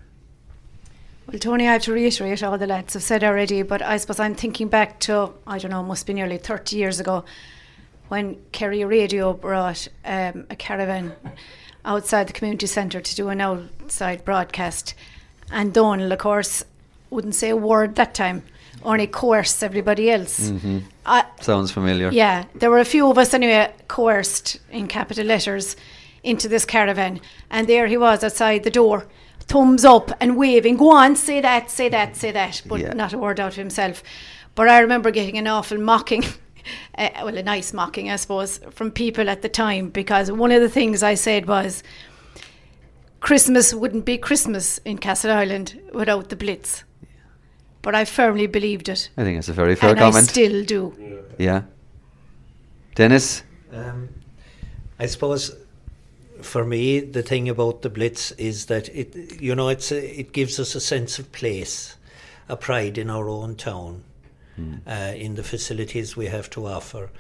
Well, Tony, I have to reiterate all the lads have said already, but I suppose I'm thinking back to, I don't know, must be nearly 30 years ago, when Kerry Radio brought a caravan outside the community centre to do an outside broadcast. And Donald, of course, wouldn't say a word that time, only coerced everybody else. Sounds familiar. Yeah, there were a few of us anyway coerced in capital letters into this caravan, and there he was outside the door, thumbs up and waving, go on, say that, but not a word out of himself. But I remember getting an awful mocking, a nice mocking, I suppose, from people at the time, because one of the things I said was Christmas wouldn't be Christmas in Castleisland without the Blitz. But I firmly believed it. I think it's a very fair and comment. I still do. Yeah. Dennis? I suppose for me, the thing about the Blitz is that it gives us a sense of place, a pride in our own town, in the facilities we have to offer,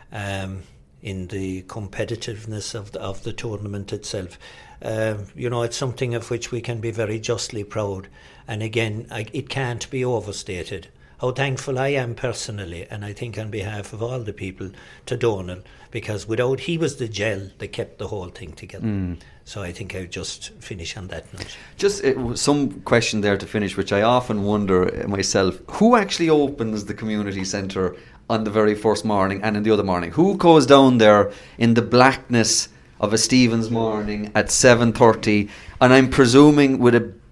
in the competitiveness of the tournament itself. It's something of which we can be very justly proud. And again, it can't be overstated how thankful I am personally, and I think on behalf of all the people, to Donald, because he was the gel that kept the whole thing together. So I think I'll just finish on that note. Just some question there to finish, which I often wonder myself. Who actually opens the community centre on the very first morning and in the other morning? Who goes down there in the blackness of a Stevens morning at 7:30, and I'm presuming with a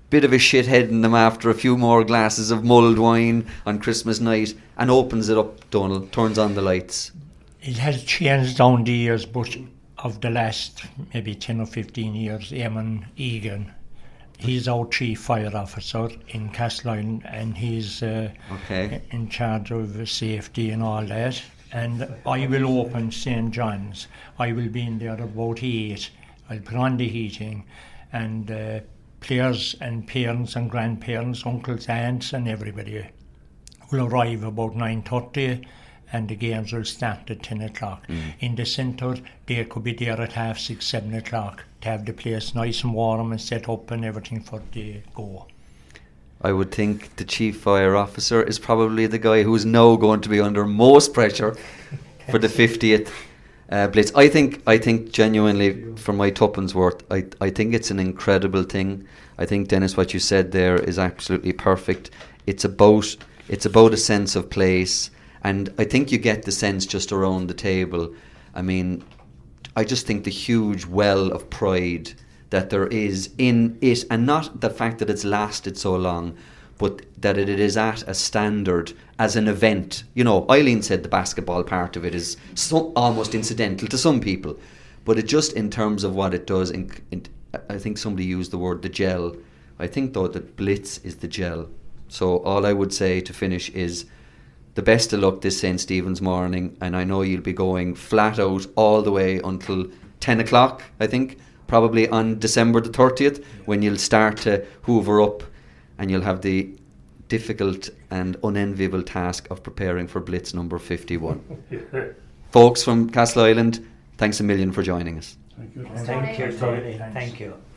bit of a shithead in them after a few more glasses of mulled wine on Christmas night and opens it up, Donal, turns on the lights? It has changed down the years, but of the last maybe 10 or 15 years, Eamon Egan, he's our chief fire officer in Castleisland, and he's in charge of safety and all that. And I will open St. John's. I will be in there about 8. I'll put on the heating, and players and parents and grandparents, uncles, aunts and everybody will arrive about 9:30, and the games will start at 10 o'clock. In the centre, they could be there at 6:30, 7 o'clock to have the place nice and warm and set up and everything for the go. I would think the chief fire officer is probably the guy who's now going to be under most pressure for the 50th Blitz. I think genuinely, for my tuppence worth, I think it's an incredible thing. I think, Dennis, what you said there is absolutely perfect. It's about a sense of place, and I think you get the sense just around the table. I mean, I just think the huge well of pride that there is in it, and not the fact that it's lasted so long, but that it is at a standard as an event. You know, Eileen said the basketball part of it is almost incidental to some people, but it just, in terms of what it does, I think somebody used the word the gel. I think, though, that Blitz is the gel. So all I would say to finish is the best of luck this St. Stephen's morning, and I know you'll be going flat out all the way until 10 o'clock, I think, probably on December the 30th, when you'll start to hoover up and you'll have the difficult and unenviable task of preparing for Blitz number 51. Folks from Castleisland, thanks a million for joining us. Thank you, Tony. Thank you.